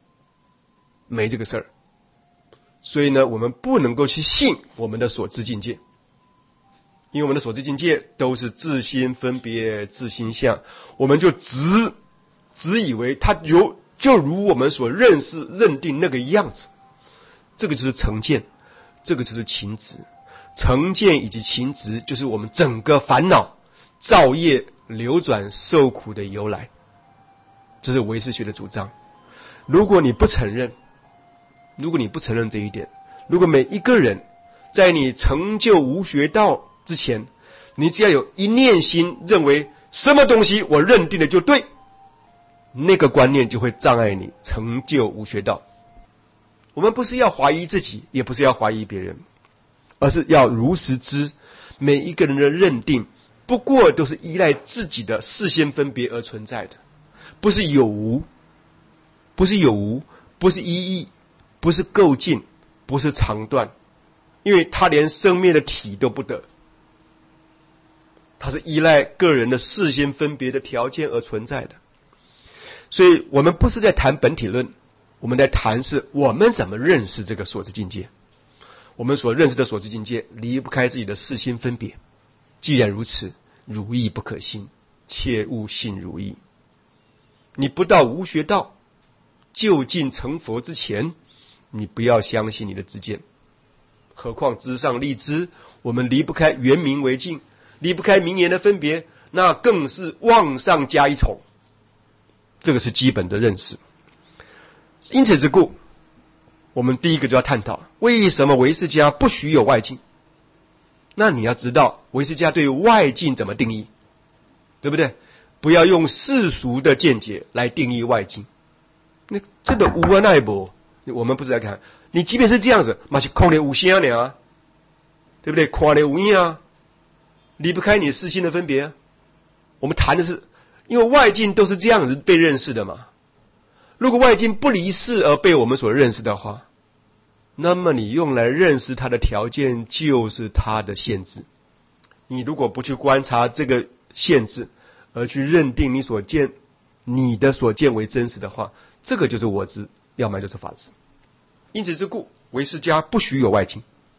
所以呢，我们不能够去信我们的所知境界，因为我们的所知境界都是自心分别、自心相，我们就只以为它就如我们所认定那个样子。这个就是成见，这个就是情执。成见以及情执就是我们整个烦恼造业流转受苦的由来，这是唯识学的主张。如果你不承认这一点，如果每一个人在你成就无学道之前，你只要有一念心认为什么东西我认定的就对，那个观念就会障碍你成就无学道。我们不是要怀疑自己，也不是要怀疑别人，而是要如实知每一个人的认定不过都是依赖自己的事先分别而存在的，不是有无，不是一义，不是构尽，不是长断，因为他连生灭的体都不得，它是依赖个人的事先分别的条件而存在的。所以我们不是在谈本体论，我们在谈是我们怎么认识这个所知境界。我们所认识的所知境界离不开自己的事先分别，既然如此，如意不可信，切勿信如意。你不到无学道就近成佛之前，你不要相信你的知见。何况知上立知，我们离不开圆明为镜，离不开名言的分别，那更是妄上加一重。这个是基本的认识。因此之故，我们第一个就要探讨为什么唯识家不许有外境。那你要知道唯识家对外境怎么定义，对不对？不要用世俗的见解来定义外境，那这个无啊奈不，我们不是在看你，即便是这样子，嘛是空的无相啊，对不对？看的无影啊，离不开你世心的分别。我们谈的是，因为外境都是这样子被认识的嘛。如果外境不离世而被我们所认识的话，那么你用来认识它的条件就是它的限制。你如果不去观察这个限制，而去认定你的所见为真实的话，这个就是我执，要么就是法执。因此之故，唯识家不许有外境。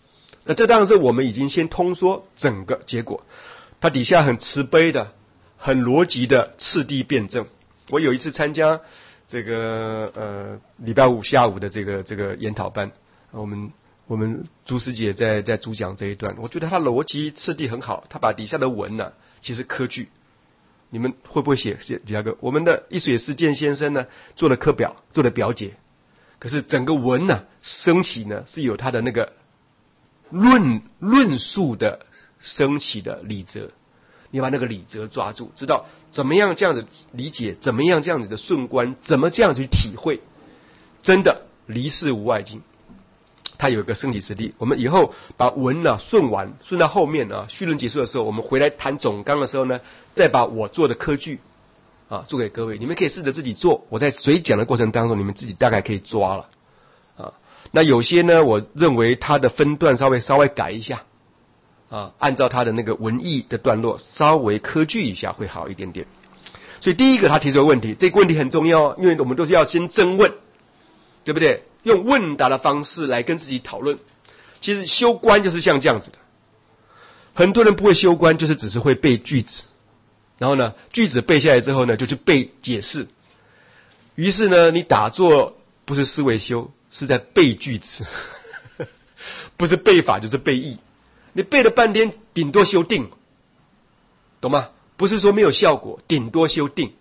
那这当然是我们已经先通说整个结果，它底下很慈悲的、很逻辑的次第辩证。我有一次参加这个礼拜五下午的这个研讨班，我们朱师姐在主讲这一段，我觉得他逻辑次第很好，他把底下的文呢，其实科句，你们会不会写几个？我们的一水事件先生呢做了课表，做了表解，可是整个文呢升起呢是有他的那个论述的升起的理则，你把那个理则抓住，知道怎么样这样子理解，怎么样这样子的顺观，怎么这样去体会，真的离世无外境。它有一个升起次第，我们以后把文呢顺到后面啊，绪论结束的时候，我们回来谈总纲的时候呢，再把我做的科句啊做给各位，你们可以试着自己做。我在随讲的过程当中，你们自己大概可以抓了啊。那有些呢，我认为它的分段稍微改一下啊，按照它的那个文意的段落稍微科句一下会好一点点。所以第一个他提出的问题，这个问题很重要，因为我们都是要先征问，对不对？用问答的方式来跟自己讨论。其实修观就是像这样子的，很多人不会修观，就是只是会背句子，然后呢句子背下来之后呢就去背解释，于是呢你打坐不是思维修，是在背句子不是背法就是背意，你背了半天顶多修定，懂吗？不是说没有效果，顶多修定。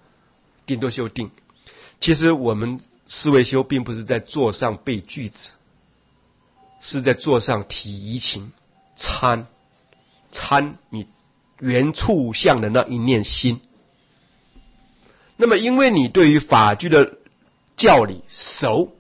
其实我们思维修并不是在座上背句子，是在座上体怡情，参你原处相的那一念心。那么因为你对于法句的教理熟，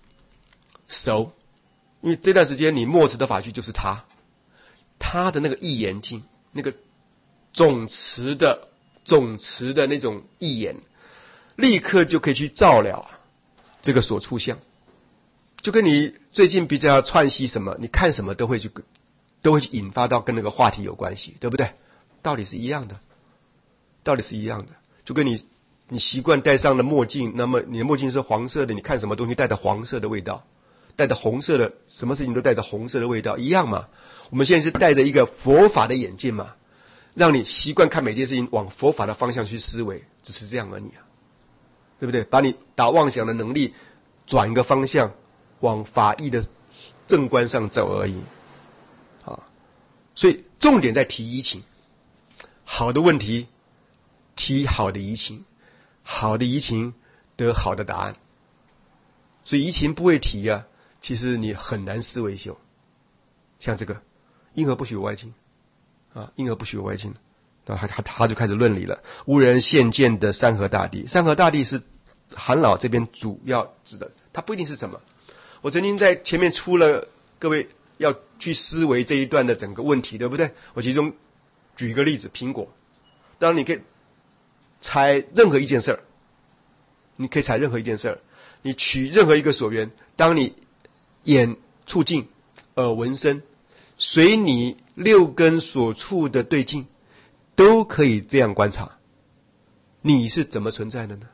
因为这段时间你默持的法句就是他的那个义言境，那个总持的那种义言，立刻就可以去照了这个所处相。就跟你最近比较串习什么，你看什么都会去引发到跟那个话题有关系，对不对？道理是一样的。就跟你习惯戴上了墨镜，那么你的墨镜是黄色的，你看什么东西带着黄色的味道，带着红色的，什么事情都带着红色的味道，一样嘛。我们现在是带着一个佛法的眼镜嘛，让你习惯看每件事情往佛法的方向去思维，只是这样而已啊，对不对？把你打妄想的能力转一个方向，往法义的正观上走而已啊。所以重点在提怡情，好的问题提好的怡情，好的怡情得好的答案。所以怡情不会提啊，其实你很难思维修。像这个因何不许外境啊？因何不许外境？他就开始论理了。无人现见的山河大地，山河大地是韩老这边主要指的，它不一定是什么。我曾经在前面出了各位要去思维这一段的整个问题，对不对？我其中举一个例子，苹果。当然你可以猜任何一件事儿，你取任何一个所缘，当你眼触境，耳闻声，随你六根所处的对境，都可以这样观察，你是怎么存在的呢？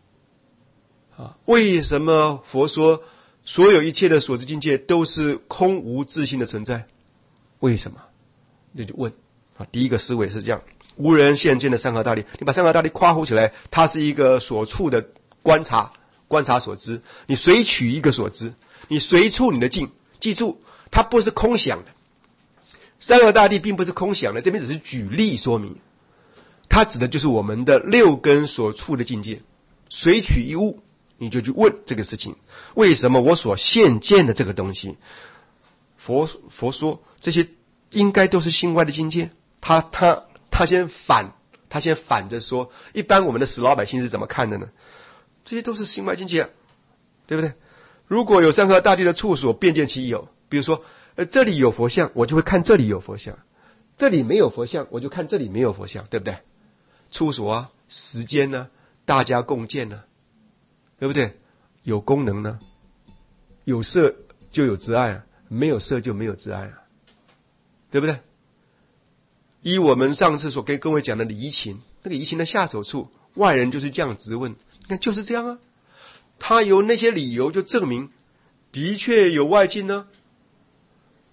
为什么佛说所有一切的所知境界都是空无自性的存在？为什么？你就问第一个思维是这样，无人现见的山河大地，你把山河大地夸呼起来，它是一个所处的观察所知，你随取一个所知，你随处你的境，记住它不是空想的，山河大地并不是空想的，这边只是举例说明，它指的就是我们的六根所处的境界。随取一物，你就去问这个事情，为什么我所现见的这个东西，佛说这些应该都是心外的境界。他先反着说，一般我们的死老百姓是怎么看的呢？这些都是心外境界，对不对？如果有山河大地的处所，便见其有。比如说这里有佛像，我就会看这里有佛像，这里没有佛像，我就看这里没有佛像，对不对？处所啊，时间呢，大家共建呢，对不对？有功能呢，有色就有执爱啊，没有色就没有执爱啊，对不对？依我们上次所跟各位讲的移情，那个移情的下手处，外人就是这样质问，你看就是这样啊，他有那些理由就证明的确有外境呢。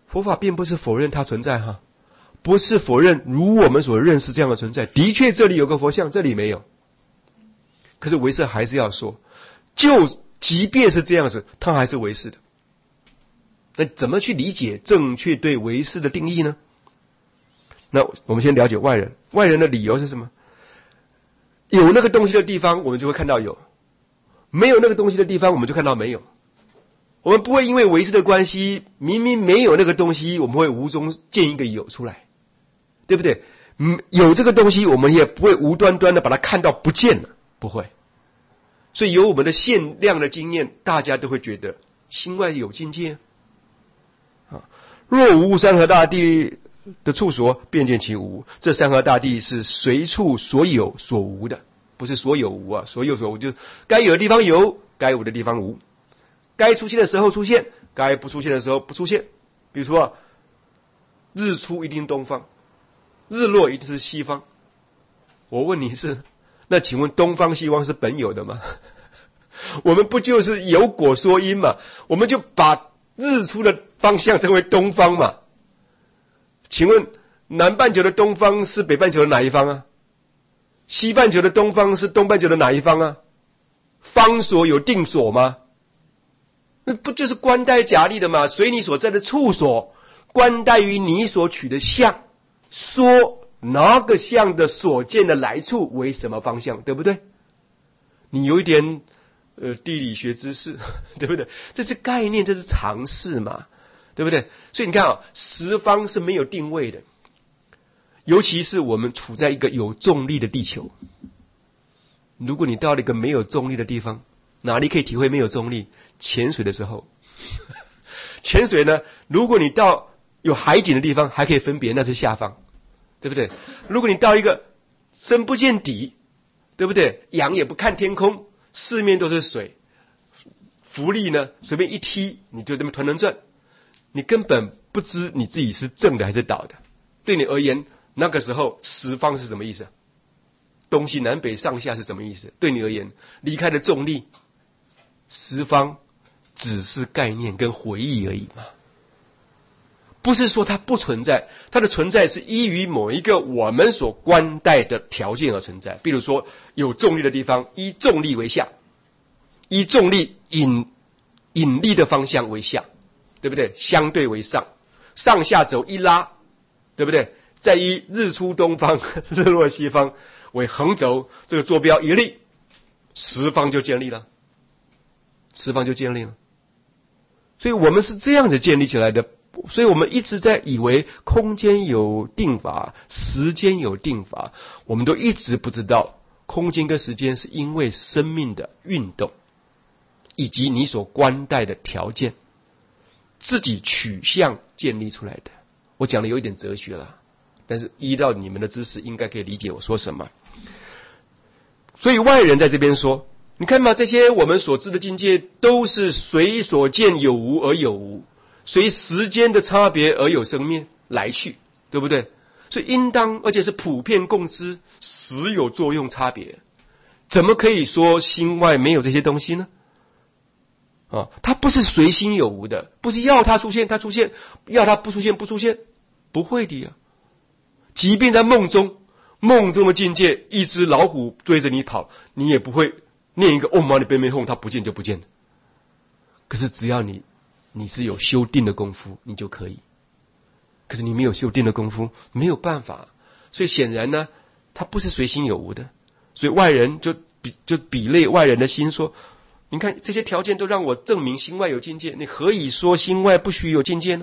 佛法并不是否认它存在哈，不是否认如我们所认识这样的存在。的确这里有个佛像，这里没有。可是唯识还是要说，即便是这样子，它还是唯识的。那怎么去理解正确对唯识的定义呢？那我们先了解外人，外人的理由是什么？有那个东西的地方，我们就会看到有；没有那个东西的地方，我们就看到没有。我们不会因为唯识的关系，明明没有那个东西，我们会无中见一个有出来，对不对？有这个东西，我们也不会无端端的把它看到不见了，不会。所以有我们的限量的经验，大家都会觉得心外有境界啊。若无山河大地的处所，便见其无。这山河大地是随处所有所无的，不是所有无啊，所有所无就是该有的地方有，该无的地方无，该出现的时候出现，该不出现的时候不出现。比如说日出一定东方，日落一定是西方。我问你是，那请问东方西方是本有的吗？我们不就是有果说因嘛？我们就把日出的方向称为东方嘛？请问南半球的东方是北半球的哪一方啊？西半球的东方是东半球的哪一方啊？方所有定所吗？那不就是观待假立的吗？随你所在的处所，观待于你所取的相，说哪个相的所见的来处为什么方向，对不对？你有一点地理学知识，对不对？这是概念，这是常识嘛，对不对？所以你看啊，十方是没有定位的，尤其是我们处在一个有重力的地球。如果你到了一个没有重力的地方，哪里可以体会没有重力？潜水的时候，潜水呢，如果你到有海景的地方，还可以分别那是下方，对不对？如果你到一个深不见底，对不对？仰也不看天空，四面都是水，浮力呢随便一踢，你就这么团团转，你根本不知你自己是正的还是倒的。对你而言，那个时候十方是什么意思？东西南北上下是什么意思？对你而言，离开了重力，十方只是概念跟回忆而已嘛。不是说它不存在，它的存在是依于某一个我们所观待的条件而存在。比如说有重力的地方，依重力为下，依重力引力的方向为下，对不对？相对为上，上下轴一拉，对不对？再依日出东方日落西方为横轴，这个坐标一立，十方就建立了，十方就建立了。所以我们是这样子建立起来的。所以我们一直在以为空间有定法，时间有定法，我们都一直不知道空间跟时间是因为生命的运动以及你所观待的条件自己取向建立出来的。我讲的有一点哲学了，但是依照你们的知识应该可以理解我说什么。所以外人在这边说，你看嘛，这些我们所知的境界都是随所见有无而有无，随时间的差别而有生灭来去，对不对？所以应当而且是普遍共知，实有作用差别。怎么可以说心外没有这些东西呢？它不是随心有无的，不是要它出现它出现，要它不出现不出现，不会的呀。即便在梦中的境界，一只老虎追着你跑，你也不会念一个嗡嘛呢呗咪吽，它不见就不见了。可是只要你是有修定的功夫，你就可以。可是你没有修定的功夫，没有办法。所以显然呢，它不是随心有无的。所以外人就比类外人的心说，你看这些条件都让我证明心外有境界，你何以说心外不许有境界呢？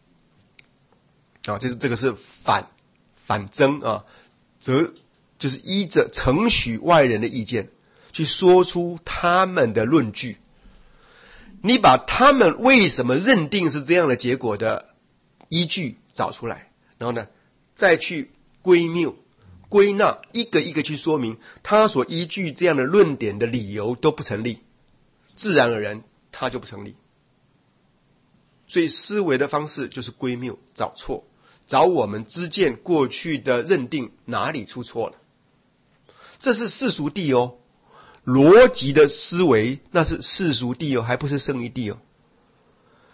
这个是反争啊，则就是依着承许外人的意见去说出他们的论据。你把他们为什么认定是这样的结果的依据找出来，然后呢，再去归纳，一个一个去说明他所依据这样的论点的理由都不成立，自然而然他就不成立。所以思维的方式就是归谬，找错，找我们知见过去的认定哪里出错了。这是世俗谛哦，逻辑的思维那是世俗谛哦，还不是圣义谛哦。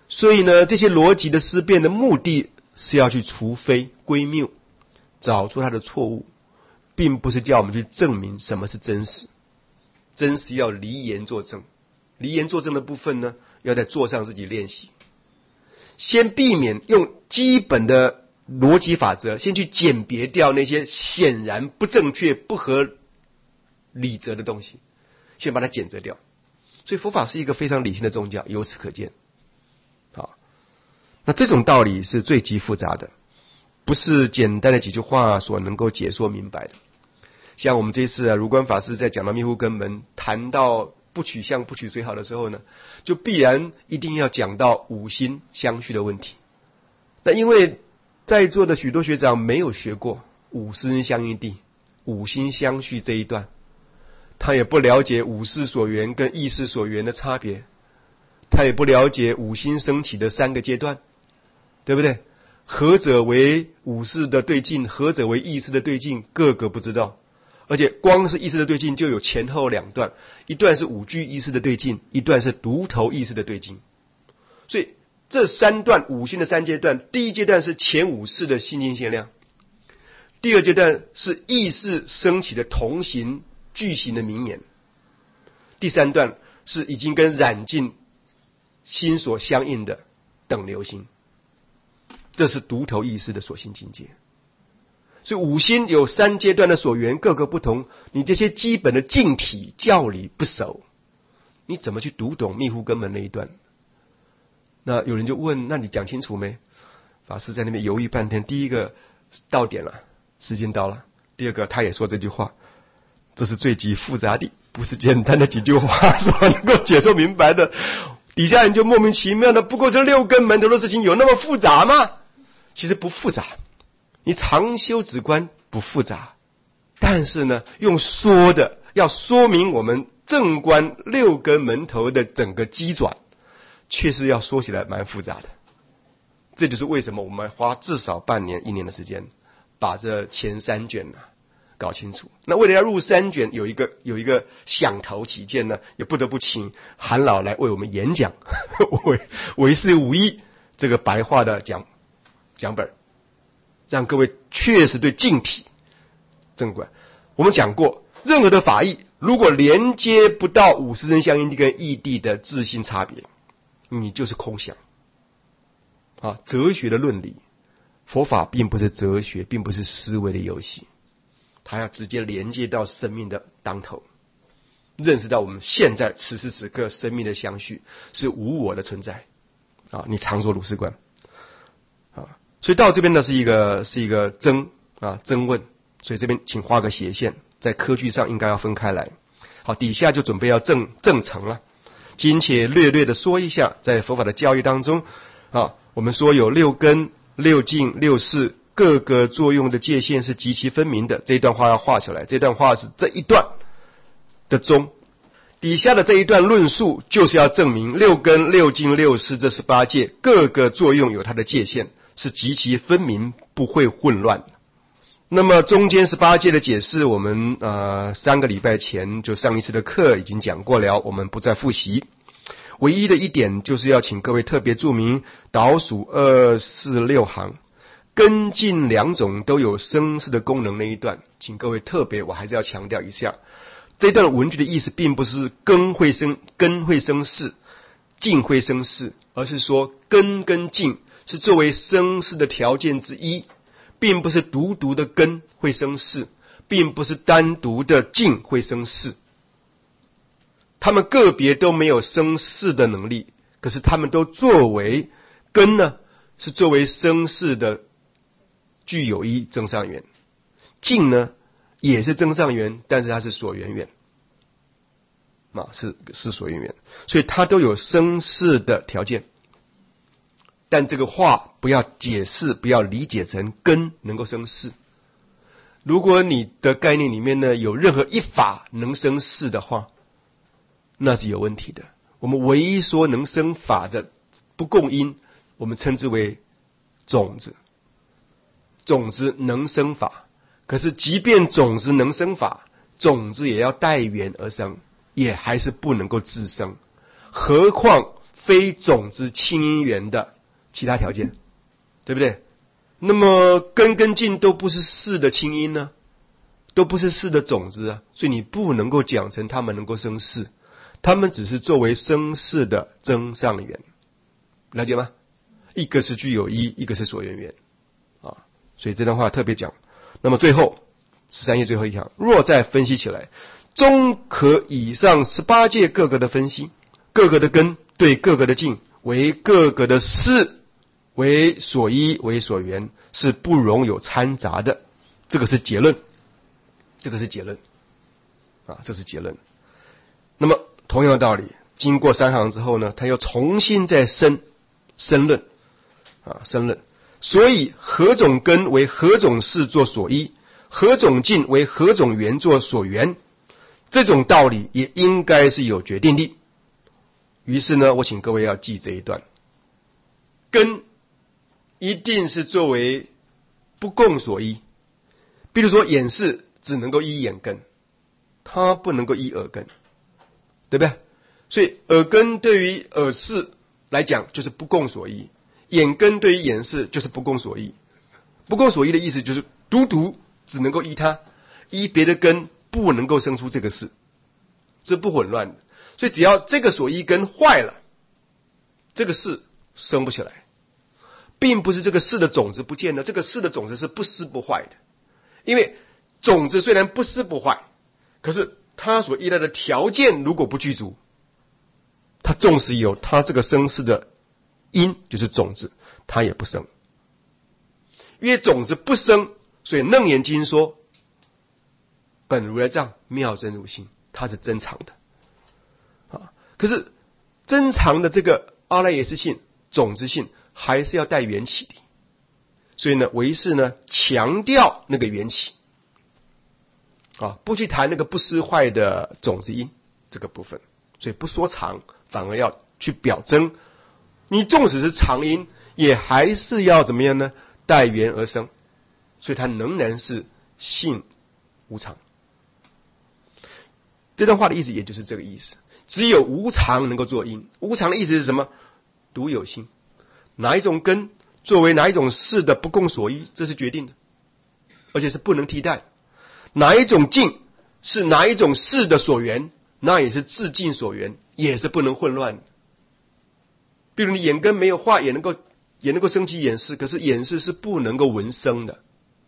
所以呢，这些逻辑的思辨的目的是要去除非归谬，找出它的错误，并不是叫我们去证明什么是真实。真实要离言作证，离言作证的部分呢，要在座上自己练习。先避免用基本的逻辑法则，先去鉴别掉那些显然不正确、不合理则的东西，先把它检测掉。所以佛法是一个非常理性的宗教，由此可见。好，那这种道理是最极复杂的，不是简单的几句话所能够解说明白的。像我们这一次如观法师在讲到密护根门，谈到不取相不取最好的时候呢，就必然一定要讲到五心相续的问题。那因为在座的许多学长没有学过五识相应地、五心相续这一段，他也不了解五识所缘跟意识所缘的差别，他也不了解五心升起的三个阶段，对不对？何者为五识的对境，何者为意识的对境，个个不知道。而且光是意识的对境就有前后两段，一段是五具意识的对境，一段是独头意识的对境。所以这三段五心的三阶段，第一阶段是前五识的心境限量，第二阶段是意识升起的同行具行的名言，第三段是已经跟染净心所相应的等流心，这是独头意识的所行境界。所以五心有三阶段的所缘，各个不同，你这些基本的境体教理不熟，你怎么去读懂密护根门那一段？那有人就问，那你讲清楚没？法师在那边犹豫半天。第一个到点了，时间到了；第二个他也说这句话，这是最极复杂的，不是简单的几句话所能够解说明白的。底下人就莫名其妙的，不过这六根门头的事情有那么复杂吗？其实不复杂，你常修止观不复杂，但是呢，用说的要说明我们正观六根门头的整个机转，确实要说起来蛮复杂的。这就是为什么我们花至少半年、1年的时间，把这前3卷搞清楚。那为了要入3卷，有一个想头起见呢，也不得不请韩老来为我们演讲，为是无一这个白话的讲本，让各位确实对净体正观。我们讲过，任何的法义如果连接不到五识真相因地跟义谛的自性差别，你就是空想哲学的论理，佛法并不是哲学，并不是思维的游戏，它要直接连接到生命的当头，认识到我们现在此时此刻生命的相续是无我的存在你常说如是观所以到这边呢是一个争问，所以这边请画个斜线，在科句上应该要分开来。好，底下就准备要正成了。今且略略的说一下，在佛法的教义当中我们说有6根、6境、6识，各个作用的界限是极其分明的。这一段话要画起来，这段话是这一段的中，底下的这一段论述就是要证明6根、6境、6识这18界各个作用有它的界限，是极其分明，不会混乱。那么中间18界的解释，我们3个礼拜前就上一次的课已经讲过了，我们不再复习。唯一的一点就是要请各位特别注明倒数2、4、6行根境2种都有生识的功能那一段，请各位特别我还是要强调一下，这一段文句的意思并不是根会生识，境会生识，而是说根跟境是作为生识的条件之一，并不是独独的根会生识，并不是单独的境会生识，他们个别都没有生识的能力，可是他们都作为根呢，是作为生识的具有一增上缘，境呢也是增上缘，但是它是所缘缘是所缘缘，所以它都有生识的条件。但这个话不要解释，不要理解成根能够生识。如果你的概念里面呢有任何一法能生识的话，那是有问题的。我们唯一说能生法的不共因，我们称之为种子。种子能生法，可是即便种子能生法，种子也要带缘而生，也还是不能够自生。何况非种子清音源的其他条件，对不对？那么根跟茎都不是4的清音呢，都不是4的种子啊，所以你不能够讲成它们能够生4，它们只是作为生4的增上缘，了解吗？一个是具有一，一个是所缘缘啊，所以这段话特别讲。那么最后13页最后一条，若再分析起来，综合以上18界各个的分析，各个的根对各个的境为各个的事，为所依为所缘，是不容有掺杂的。这个是结论，这个是结论啊，这是结论。那么同样的道理，经过3行之后呢，他又重新再申论啊，申论。所以何种根为何种事做所依，何种境为何种缘做所缘，这种道理也应该是有决定的。于是呢，我请各位要记这一段，根一定是作为不共所依。比如说眼识只能够依眼根，它不能够依耳根，对不对？所以耳根对于耳识来讲就是不共所依，眼根对于眼识就是不共所依。不共所依的意思就是独只能够依它，依别的根不能够生出这个识，这不混乱的。所以只要这个所依根坏了，这个识生不起来，并不是这个识的种子不见了，这个识的种子是不失不坏的。因为种子虽然不失不坏，可是它所依赖的条件如果不具足，它纵使有它这个生识的因，就是种子，它也不生。因为种子不生，所以楞严经说本如来藏，妙真如性，它是真常的啊。可是真常的这个阿赖耶识性、种子性还是要带缘起的，所以呢，唯识呢强调那个缘起啊，不去谈那个不失坏的种子因这个部分，所以不说常，反而要去表征。你纵使是常因，也还是要怎么样呢？带缘而生，所以它仍然是性无常。这段话的意思也就是这个意思，只有无常能够作因。无常的意思是什么？独有心，哪一种根作为哪一种事的不共所依，这是决定的，而且是不能替代。哪一种境是哪一种事的所缘，那也是自境所缘，也是不能混乱的。比如你眼根没有化，也能够升起眼识，可是眼识是不能够闻声的。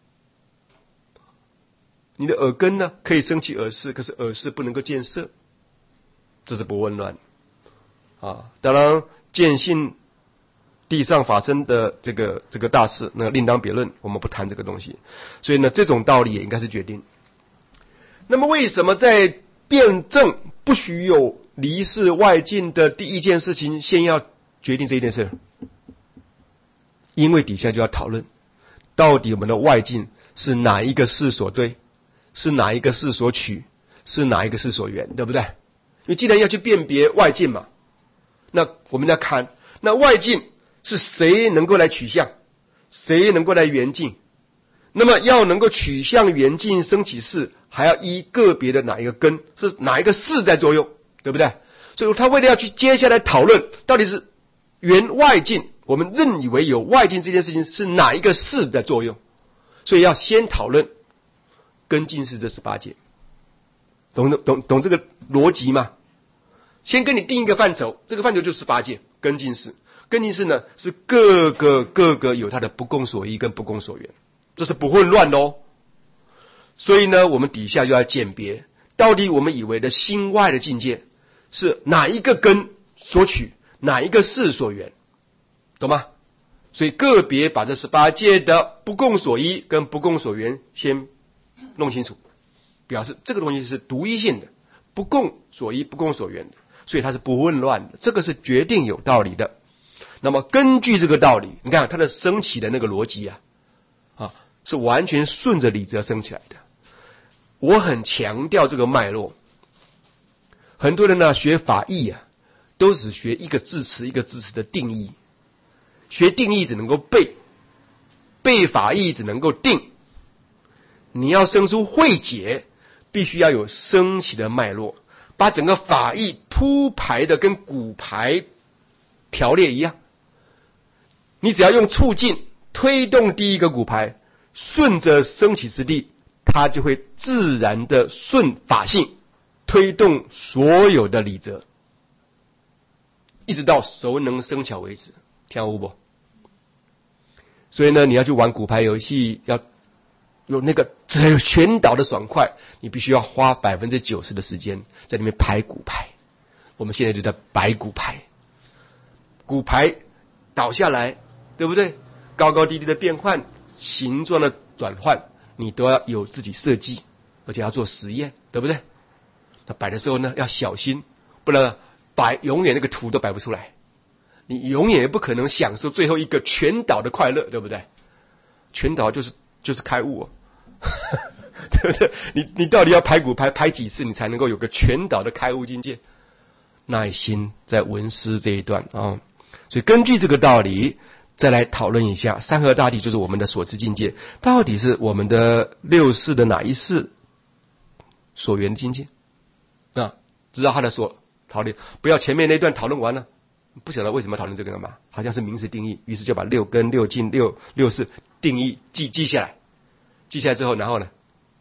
你的耳根呢，可以升起耳识，可是耳识不能够见色，这是不混乱啊。当然见性地上法身的这个大事，那另当别论，我们不谈这个东西。所以呢，这种道理也应该是决定。那么为什么在辩证不许有离世外境的第一件事情，先要决定这一件事？因为底下就要讨论，到底我们的外境是哪一个事所对，是哪一个事所取，是哪一个事所缘，对不对？因为既然要去辨别外境嘛，那我们要看那外境是谁能够来取向，谁能够来缘境。那么要能够取向缘境生起事，还要依个别的哪一个根，是哪一个事在作用，对不对？所以他为了要去接下来讨论到底是缘外境，我们认为有外境这件事情是哪一个事在作用，所以要先讨论根境是这18界。懂这个逻辑吗？先跟你定一个范畴，这个范畴就是18界根境是。根境是呢，是各个有它的不共所依跟不共所缘，这是不混乱的哦。所以呢，我们底下就要鉴别，到底我们以为的心外的境界是哪一个根所取，哪一个事所缘，懂吗？所以个别把这18界的不共所依跟不共所缘先弄清楚，表示这个东西是独一性的，不共所依不共所缘的，所以它是不混乱的，这个是决定有道理的。那么根据这个道理，你看它的升起的那个逻辑啊，是完全顺着理则升起来的。我很强调这个脉络。很多人呢学法义啊，都只学一个字词一个字词的定义，学定义只能够背法义只能够定。你要生出慧解，必须要有升起的脉络，把整个法义铺排的跟骨牌条列一样。你只要用促进推动第一个骨牌，顺着升起之地，它就会自然的顺法性推动所有的理则，一直到熟能生巧为止，听有不？所以呢，你要去玩骨牌游戏，要有那个全倒的爽快，你必须要花90%的时间在里面排骨牌。我们现在就在摆骨牌，骨牌倒下来，对不对？高高低低的变换，形状的转换，你都要有自己设计，而且要做实验，对不对？那摆的时候呢，要小心，不然摆永远那个图都摆不出来，你永远也不可能享受最后一个全倒的快乐，对不对？全倒就是开悟哦，对不对？你到底要排骨牌排几次，你才能够有个全倒的开悟境界？耐心在文思这一段啊，所以根据这个道理，再来讨论一下山河大地就是我们的所知境界，到底是我们的六识的哪一识所缘境界啊？知道它的所讨论，不要前面那段讨论完了，不晓得为什么讨论这个干嘛？好像是名词定义，于是就把六根、六境、六识定义记下来，记下来之后，然后呢？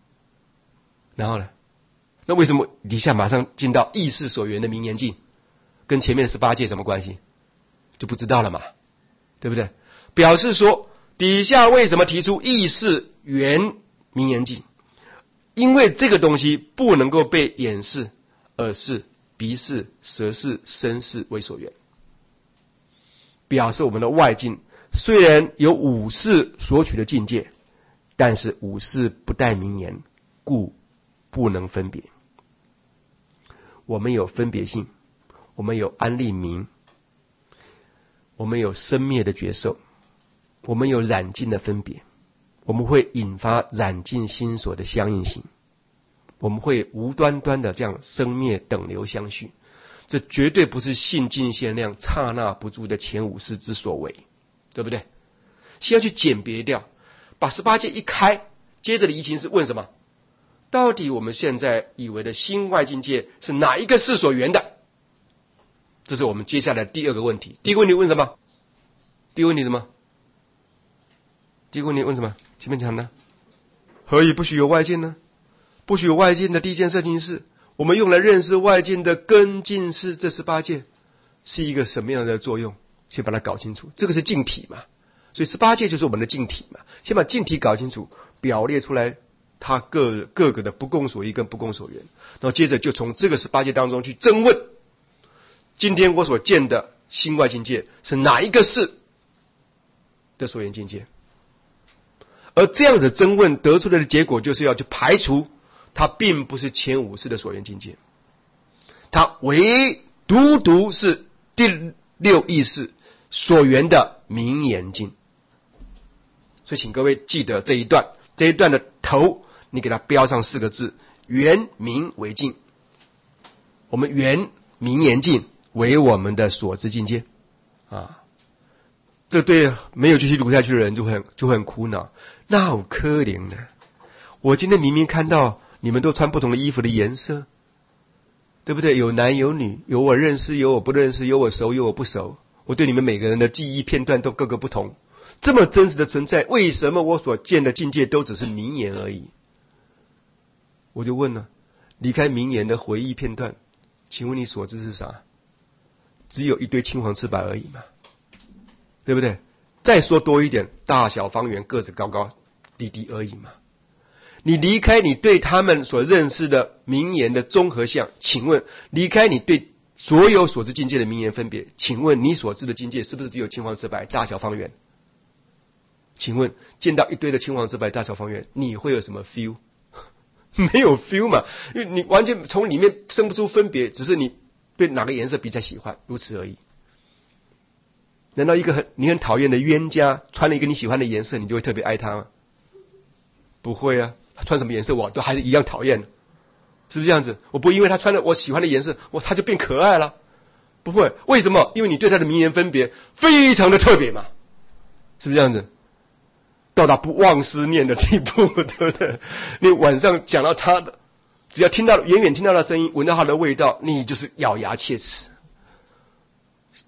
那为什么底下马上进到意识所缘的名言境，跟前面的18戒什么关系？就不知道了嘛，对不对？表示说底下为什么提出意识缘名言境？因为这个东西不能够被眼识、耳识、鼻识、舌识、身识为所缘，表示我们的外境虽然有五识所取的境界，但是五识不带名言，故不能分别。我们有分别性，我们有安立名，我们有生灭的觉受，我们有染净的分别，我们会引发染净心所的相应性，我们会无端端的这样生灭等流相续，这绝对不是性尽限量刹那不住的前五识之所为，对不对？先要去鉴别掉，把18戒一开，接着的疑情是问什么？到底我们现在以为的心外境界是哪一个识所缘的？这是我们接下来第二个问题。第一个问题问什么？第一个问题什么？第一个问题问什么？前面讲的何以不许有外境呢？不许有外境的第一件事情是，我们用来认识外境的根境识，这18戒是一个什么样的作用？先把它搞清楚，这个是境体嘛，所以18戒就是我们的境体嘛。先把境体搞清楚，表列出来它各个的不共所依跟不共所缘，然后接着就从这个18戒当中去争问，今天我所见的心外境界是哪一个识的所缘境界？而这样子争问得出来的结果，就是要去排除它并不是前五识的所缘境界，它唯独是第六意识所缘的名言境。所以请各位记得这一段的头，你给它标上4个字：缘名为境。我们缘名言境为我们的所知境界啊。这对没有继续读下去的人就会很苦恼。那好可怜呢！我今天明明看到你们都穿不同的衣服的颜色，对不对？有男有女，有我认识，有我不认识，有我熟，有我不熟。我对你们每个人的记忆片段都各个不同，这么真实的存在，为什么我所见的境界都只是名言而已？我就问了，离开名言的回忆片段，请问你所知是啥？只有一堆青黄赤白而已嘛，对不对？再说多一点，大小方圆，个子高高低低而已嘛。你离开你对他们所认识的名言的综合项，请问离开你对所有所知境界的名言分别，请问你所知的境界是不是只有青黄赤白、大小方圆？请问见到一堆的青黄赤白、大小方圆，你会有什么 feel？ 没有 feel 嘛，因为你完全从里面生不出分别，只是你对哪个颜色比较喜欢，如此而已。难道你很讨厌的冤家穿了一个你喜欢的颜色，你就会特别爱他吗？不会啊，他穿什么颜色我都还是一样讨厌，是不是这样子？我不因为他穿了我喜欢的颜色，他就变可爱了，不会。为什么？因为你对他的名言分别非常的特别嘛，是不是这样子？到达不忘思念的地步，对不对？你晚上讲到他的，只要远远听到他的声音，闻到他的味道，你就是咬牙切齿。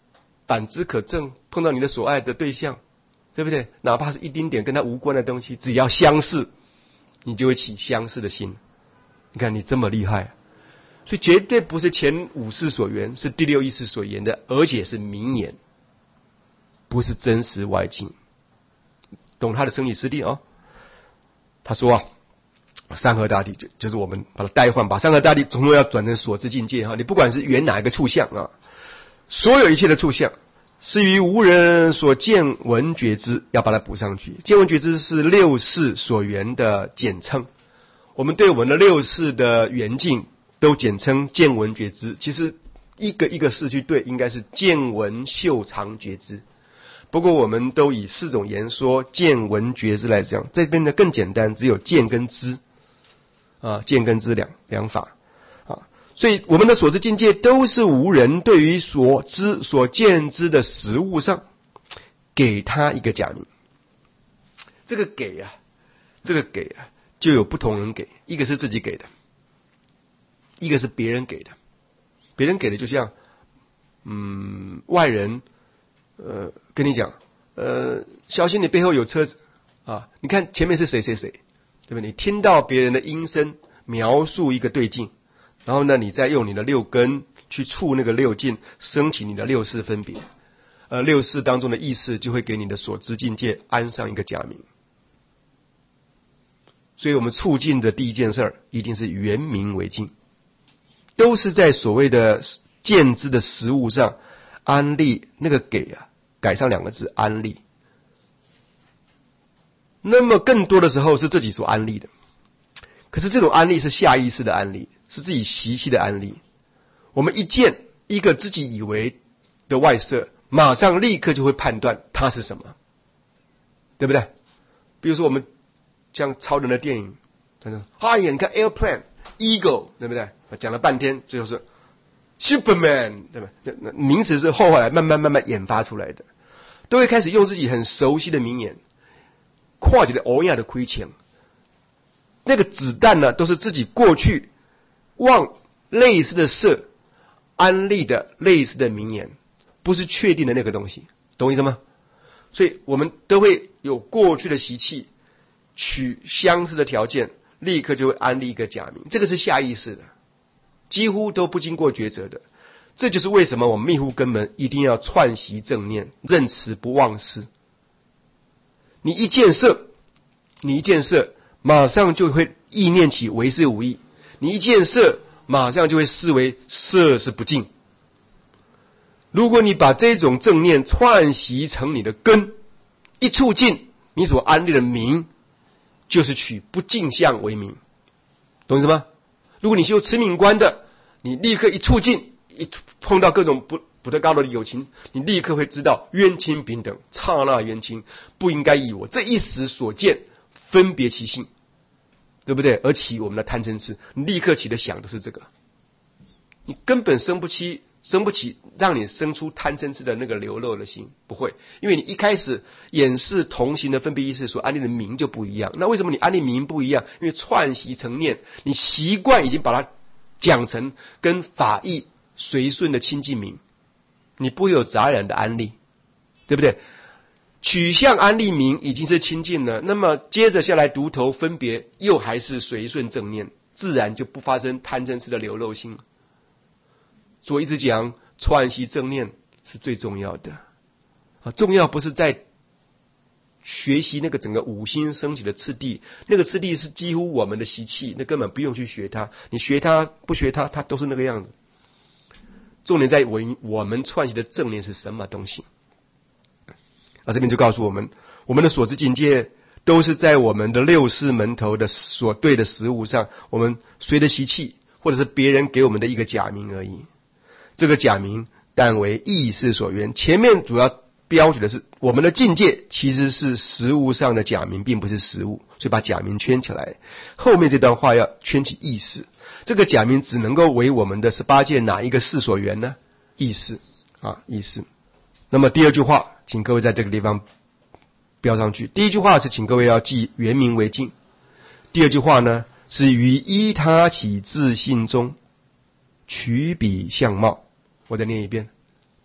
反之可证，碰到你的所爱的对象，对不对？哪怕是一丁点跟他无关的东西，只要相似，你就会起相似的心。你看你这么厉害，所以绝对不是前五世所言，是第六意识所言的，而且是名言，不是真实外境。懂他的生理师弟哦？他说啊，山河大地就是我们把它代换，把山河大地总要转成所知境界哈。你不管是原哪一个处相啊，所有一切的处相是于无人所见闻觉知，要把它补上去。见闻觉知是六识所缘的简称，我们对我们的六识的缘境都简称见闻觉知。其实一个一个识去对，应该是见闻嗅尝觉知。不过我们都以四种言说见闻觉知来讲，这边呢更简单，只有见跟知啊，见跟知两法啊。所以我们的所知境界都是无人对于所知所见知的实物上给他一个假名。这个给啊就有不同人给，一个是自己给的，一个是别人给的。别人给的就像外人跟你讲小心你背后有车子啊，你看前面是谁谁谁，对不对？你听到别人的音声描述一个对境，然后呢你再用你的六根去触那个六境，升起你的六识分别，六识当中的意识就会给你的所知境界安上一个假名。所以我们促进的第一件事一定是圆明为净，都是在所谓的见知的实物上安立那个给啊，改上两个字安立。那么更多的时候是自己所安立的，可是这种安立是下意识的安立，是自己习气的安立。我们一见一个自己以为的外色，马上立刻就会判断它是什么，对不对？比如说我们像超人的电影，真的，哎呀，你看 airplane、eagle， 对不对？讲了半天，最后是 Superman， 对吧？那名词是后来慢慢研发出来的，都会开始用自己很熟悉的名言，跨起来欧亚的亏钱。那个子弹呢，都是自己过去往类似的色安立的类似的名言，不是确定的那个东西，懂意思吗？所以我们都会有过去的习气，取相似的条件，立刻就会安立一个假名，这个是下意识的，几乎都不经过抉择的。这就是为什么我们密护根门一定要串习正念，认识不忘失。你一见色，马上就会意念起为是无益；你一见色，马上就会视为色是不净。如果你把这种正念串习成你的根，一触境，你所安立的名就是取不净相为名，懂意思吗？如果你修持名观的，你立刻一触境，一碰到各种不得高的友情，你立刻会知道冤亲平等，刹那冤亲，不应该以我这一时所见分别其性，对不对？而起我们的贪嗔痴，你立刻起的想的是这个，你根本生不起让你生出贪嗔痴的那个流露的心，不会，因为你一开始演示同行的分别意识所安立的名就不一样。那为什么你安立名不一样？因为串习成念，你习惯已经把它讲成跟法义随顺的亲近名，你不会有杂染的安立，对不对？取向安立名已经是亲近了，那么接着下来独头分别又还是随顺正念，自然就不发生贪嗔痴的流露性。所以一直讲串习正念是最重要的啊，重要不是在学习那个整个五心升起的次第，那个次第是几乎我们的习气，那根本不用去学它，你学它不学它，它都是那个样子。重点在我们串习的正念是什么东西啊？这边就告诉我们，我们的所知境界都是在我们的六识门头的所对的实物上，我们随着习气或者是别人给我们的一个假名而已。这个假名但为意识所缘，前面主要标举的是我们的境界其实是实物上的假名，并不是实物，所以把假名圈起来。后面这段话要圈起意识，这个假名只能够为我们的18界哪一个识所缘呢？意识啊，意识。那么第二句话请各位在这个地方标上去，第一句话是请各位要记圆明为净，第二句话呢是于依他起自性中取彼相貌。我再念一遍，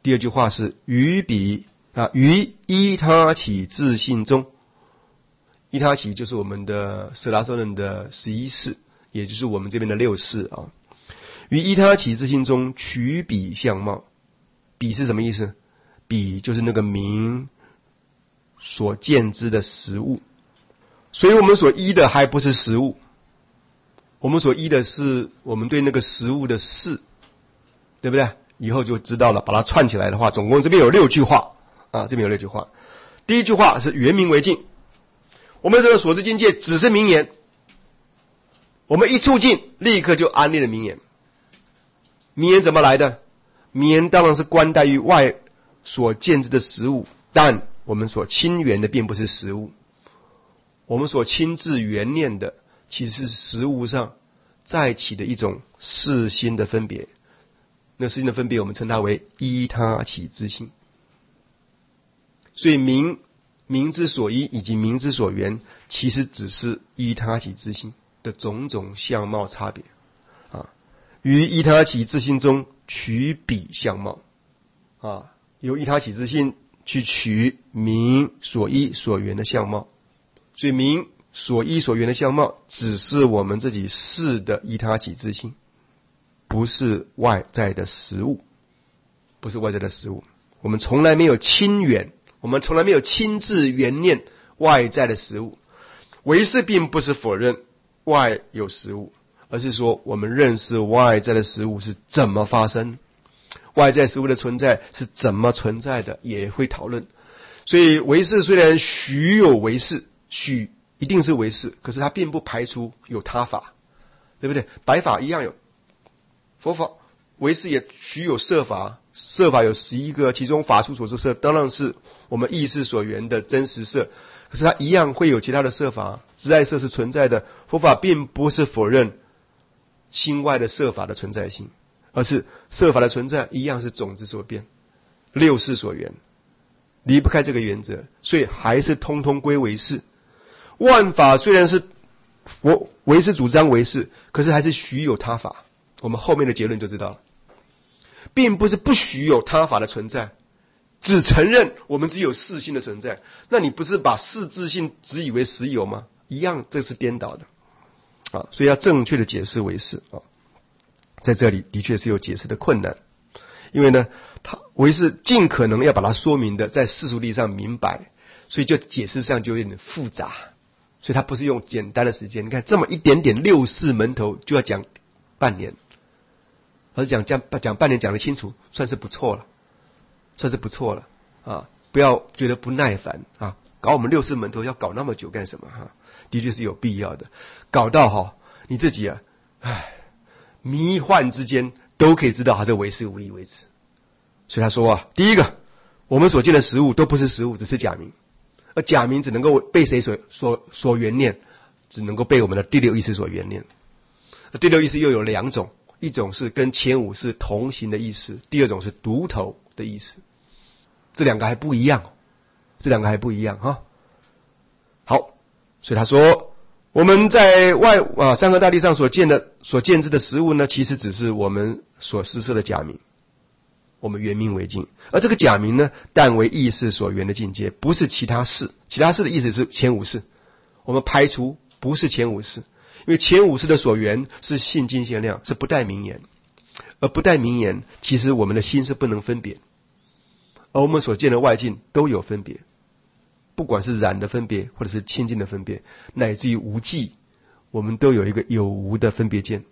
第二句话是于依他起自性中。依他起就是我们的舍拉说人的11世，也就是我们这边的6世啊。于依他起自性中取彼相貌。彼是什么意思？彼就是那个名所见之的实物。所以我们所依的还不是实物，我们所依的是我们对那个实物的事，对不对？以后就知道了，把它串起来的话，总共这边有6句话啊，这边有6句话。第一句话是圆明为净，我们这个所知境界只是名言，我们一出境立刻就安立了名言。名言怎么来的？名言当然是观待于外所见之的实物，但我们所亲缘的并不是实物，我们所亲自缘念的其实是实物上再起的一种事心的分别。那事心的分别我们称它为依他起自性。所以名之所依以及名之所缘，其实只是依他起自性的种种相貌差别啊。于依他起自性中取彼相貌啊，由依他起自性去取名所依所缘的相貌。所以名所依所缘的相貌只是我们自己事的依他起自性，不是外在的实物，不是外在的实物。我们从来没有亲缘，我们从来没有亲自缘念外在的实物。唯识并不是否认外有实物，而是说我们认识外在的实物是怎么发生，外在实物的存在是怎么存在的，也会讨论。所以唯识虽然许有唯识，许一定是唯识，可是它并不排除有他法，对不对？白法一样有，佛法唯识也许有色法，色法有11个，其中法处所知色当然是我们意识所缘的真实色，可是它一样会有其他的色法，自在色是存在的。佛法并不是否认心外的色法的存在性，而是色法的存在一样是种子所变，6识所缘，离不开这个原则，所以还是通通归唯识。万法虽然是唯识主张唯识，可是还是许有他法，我们后面的结论就知道了，并不是不许有他法的存在，只承认我们只有事性的存在。那你不是把事自性只以为实有吗？一样，这是颠倒的啊！所以要正确的解释唯识啊，在这里的确是有解释的困难，因为呢，唯识尽可能要把它说明的在世俗力上明白，所以就解释上就有点复杂。所以它不是用简单的时间，你看这么一点点6识门头就要讲半年，而讲半年讲得清楚，算是不错了，算是不错了啊！不要觉得不耐烦啊，搞我们6识门头要搞那么久干什么哈？的确是有必要的，搞到你自己啊，迷幻之间都可以知道它是唯识无义为止。所以他说第一个，我们所见的实物都不是实物，只是假名。而假名只能够被谁所缘念？只能够被我们的第6意识所缘念。第6意识又有2种，一种是跟前5识同行的意识，第二种是独头的意识。这2个还不一样，哈。好，所以他说，我们在山河大地上所见知的实物呢，其实只是我们所施设的假名。我们圆明为净，而这个假名呢，但为意识所缘的境界，不是其他识。其他识的意思是前5识，我们排除不是前5识，因为前5识的所缘是性境限量，是不带名言，而不带名言，其实我们的心是不能分别，而我们所见的外境都有分别，不管是染的分别，或者是清净的分别，乃至于无记，我们都有一个有无的分别见。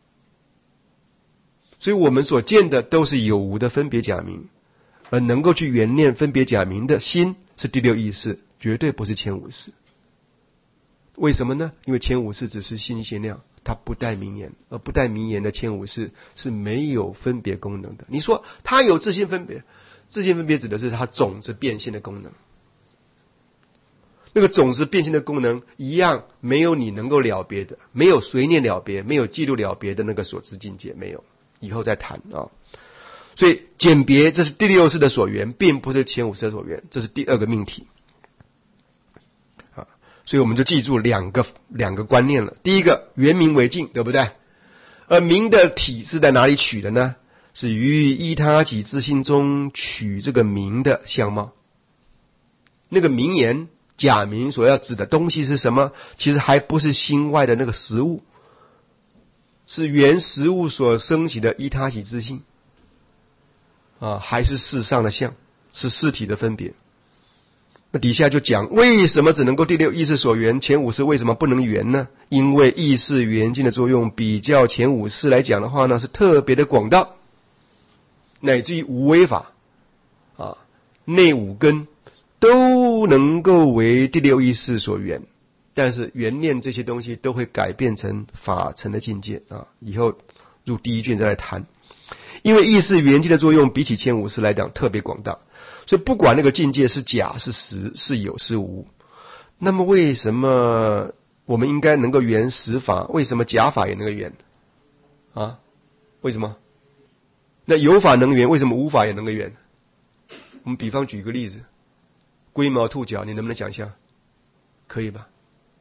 所以我们所见的都是有无的分别假名，而能够去缘念分别假名的心是第6意识，绝对不是前5识。为什么呢？因为前5识只是心限量，它不带名言，而不带名言的前5识是没有分别功能的。你说它有自性分别，自性分别指的是它种子变现的功能，那个种子变现的功能一样没有你能够了别的，没有随念了别，没有记录了别的那个所知境界，没有，以后再谈啊。所以简别这是第6识的所缘，并不是前5识的所缘，这是第2个命题啊。所以我们就记住两个观念了。第一个，圆明为净，对不对？而明的体是在哪里取的呢？ 是于依他起自性中取这个名的相貌。那个名言假名所要指的东西是什么？其实还不是心外的那个实物，是原实物所升起的依他起自性还是事上的相，是事体的分别。那底下就讲为什么只能够第六意识所缘，前五识为什么不能缘呢？因为意识缘境的作用比较前五识来讲的话呢，是特别的广大，乃至于无为法内五根都能够为第六意识所缘，但是缘念这些东西都会改变成法尘的境界以后入第一卷再来谈。因为意识缘境的作用比起前五识来讲特别广大，所以不管那个境界是假是实，是有是无，那么为什么我们应该能够缘实法？为什么假法也能够缘为什么？那有法能缘，为什么无法也能够缘？我们比方举个例子，龟毛兔角，你能不能想象？可以吧？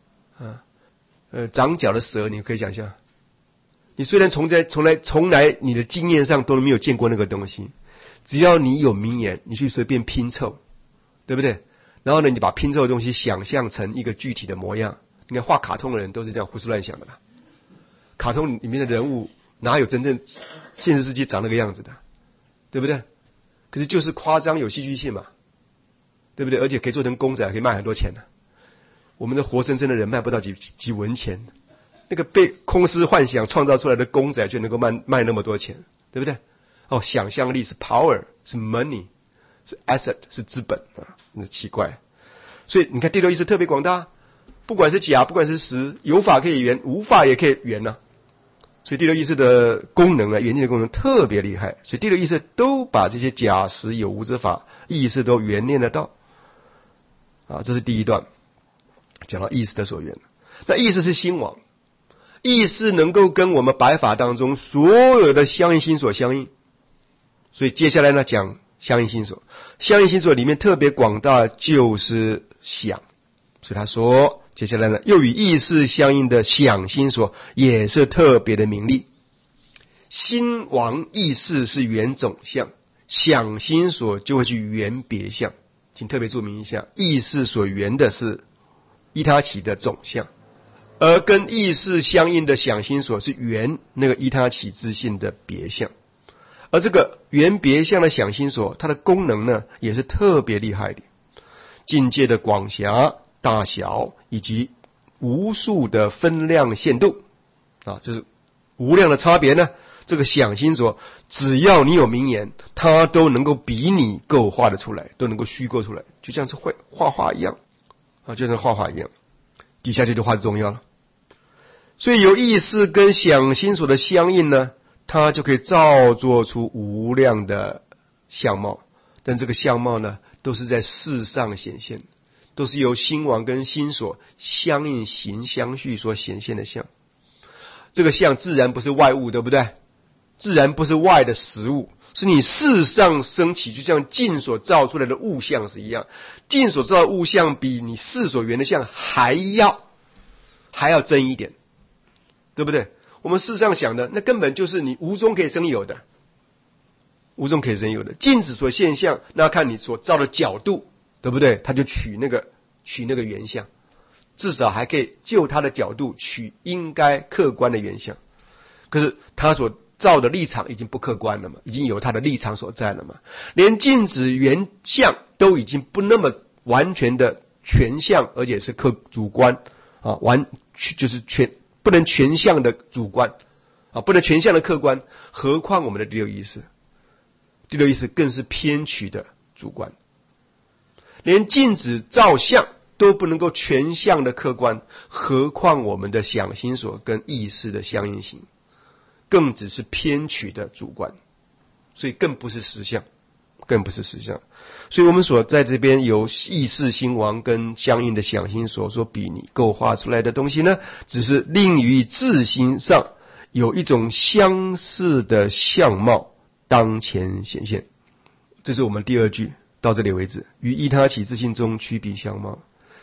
长角的蛇，你可以想象？你虽然从来你的经验上都没有见过那个东西，只要你有明眼，你去随便拼凑，对不对？然后呢，你把拼凑的东西想象成一个具体的模样。你看画卡通的人都是这样胡思乱想的啦。卡通里面的人物哪有真正现实世界长那个样子的，对不对？可是就是夸张有戏剧性嘛，对不对？而且可以做成公仔，可以卖很多钱的。我们的活生生的人卖不到几文钱，那个被空思幻想创造出来的公仔就能够卖那么多钱，对不对？想象力是 power， 是 money， 是 asset， 是资本那奇怪。所以你看第六意识特别广大，不管是假，不管是实，有法可以缘，无法也可以缘所以第六意识的功能缘境的功能特别厉害。所以第六意识都把这些假实有无之法意识都缘念得到这是第一段讲到意识的所缘。那意识是心王，意识能够跟我们白法当中所有的相应心所相应。所以接下来呢讲相应心所，相应心所里面特别广大就是想。所以他说接下来呢又与意识相应的想心所也是特别的名利。心王意识是缘总相，想心所就会去缘别相。请特别注明一下，意识所缘的是依他起的总相，而跟意识相应的想心所是缘那个依他起自性的别相。而这个缘别相的想心所，它的功能呢也是特别厉害的，境界的广狭大小以及无数的分量限度就是无量的差别呢，这个想心所只要你有明眼，它都能够比你构画的出来，都能够虚构出来，就像是会画画一样就像画画一样。底下这句话就重要了。所以有意识跟想心所的相应呢，它就可以造作出无量的相貌，但这个相貌呢都是在事上显现，都是由心王跟心所相应行相续所显现的相。这个相自然不是外物，对不对？自然不是外的实物，是你事上升起，就像境所造出来的物象是一样。境所造的物象比你事所缘的相还要真一点，对不对？我们事上想的那根本就是你无中可以生有的，无中可以生有的。境子所现象，那看你所造的角度，对不对？他就取那个原相，至少还可以就他的角度取应该客观的原相。可是他所造的立场已经不客观了嘛，已经有他的立场所在了嘛。连镜子原相都已经不那么完全的全相，而且是主观就是不能全相的主观不能全相的客观，何况我们的第六意识？第六意识更是偏取的主观。连镜子照相都不能够全相的客观，何况我们的想心所跟意识的相应行，更只是偏取的主观，所以更不是实相，更不是实相。所以我们所在这边有意识心王跟相应的想心所比拟构画出来的东西呢，只是另于自心上有一种相似的相貌当前显现。这是我们第二句，到这里为止。于依他起自性中区别相貌。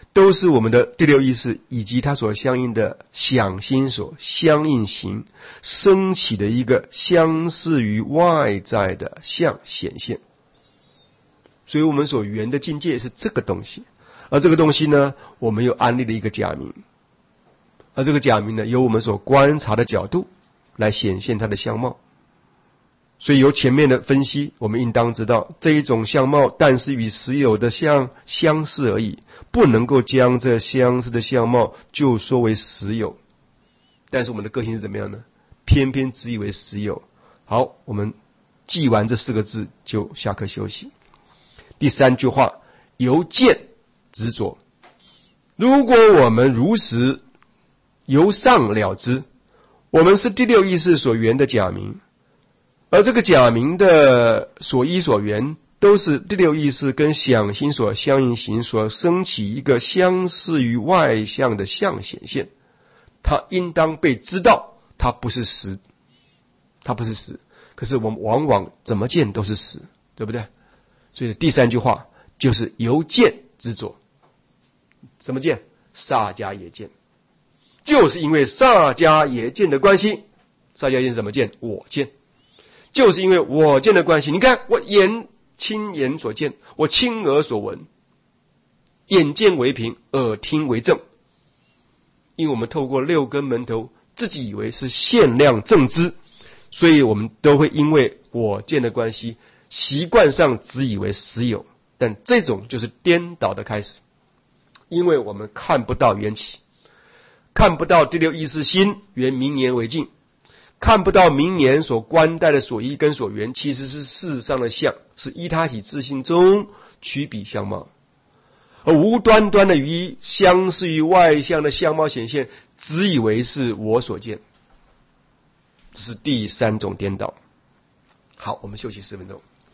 都是我们的第六意识以及它所相应的想心所相应行升起的一个相似于外在的相显现。所以我们所缘的境界是这个东西，而这个东西呢，我们又安立了一个假名，而这个假名呢，由我们所观察的角度来显现它的相貌。所以由前面的分析，我们应当知道这一种相貌但是与实有的相相似而已，不能够将这相似的相貌就说为实有。但是我们的个性是怎么样呢？偏偏只以为实有。好，我们记完这4个字就下课休息。第3句话，由见执着。如果我们如实由上了知，我们是第六意识所缘的假名，而这个假名的所依所缘，都是第六意识跟想心所相应行所升起一个相似于外相的相显现，它应当被知道，它不是实，它不是实。可是我们往往怎么见都是实，对不对？所以第3句话就是由见执着。什么见？萨迦耶见。就是因为萨迦耶见的关系，萨迦耶见什么见？我见。就是因为我见的关系，你看我亲眼所见，我亲耳所闻，眼见为凭，耳听为证。因为我们透过6根门头，自己以为是限量正知，所以我们都会因为我见的关系，习惯上只以为实有，但这种就是颠倒的开始。因为我们看不到缘起，看不到第六意识心缘明年为镜，看不到明年所观待的所依跟所缘，其实是世上的相，是依他体自性中取彼相貌，而无端端的于相似于外相的相貌显现，只以为是我所见，这是第3种颠倒。好，我们休息10分钟。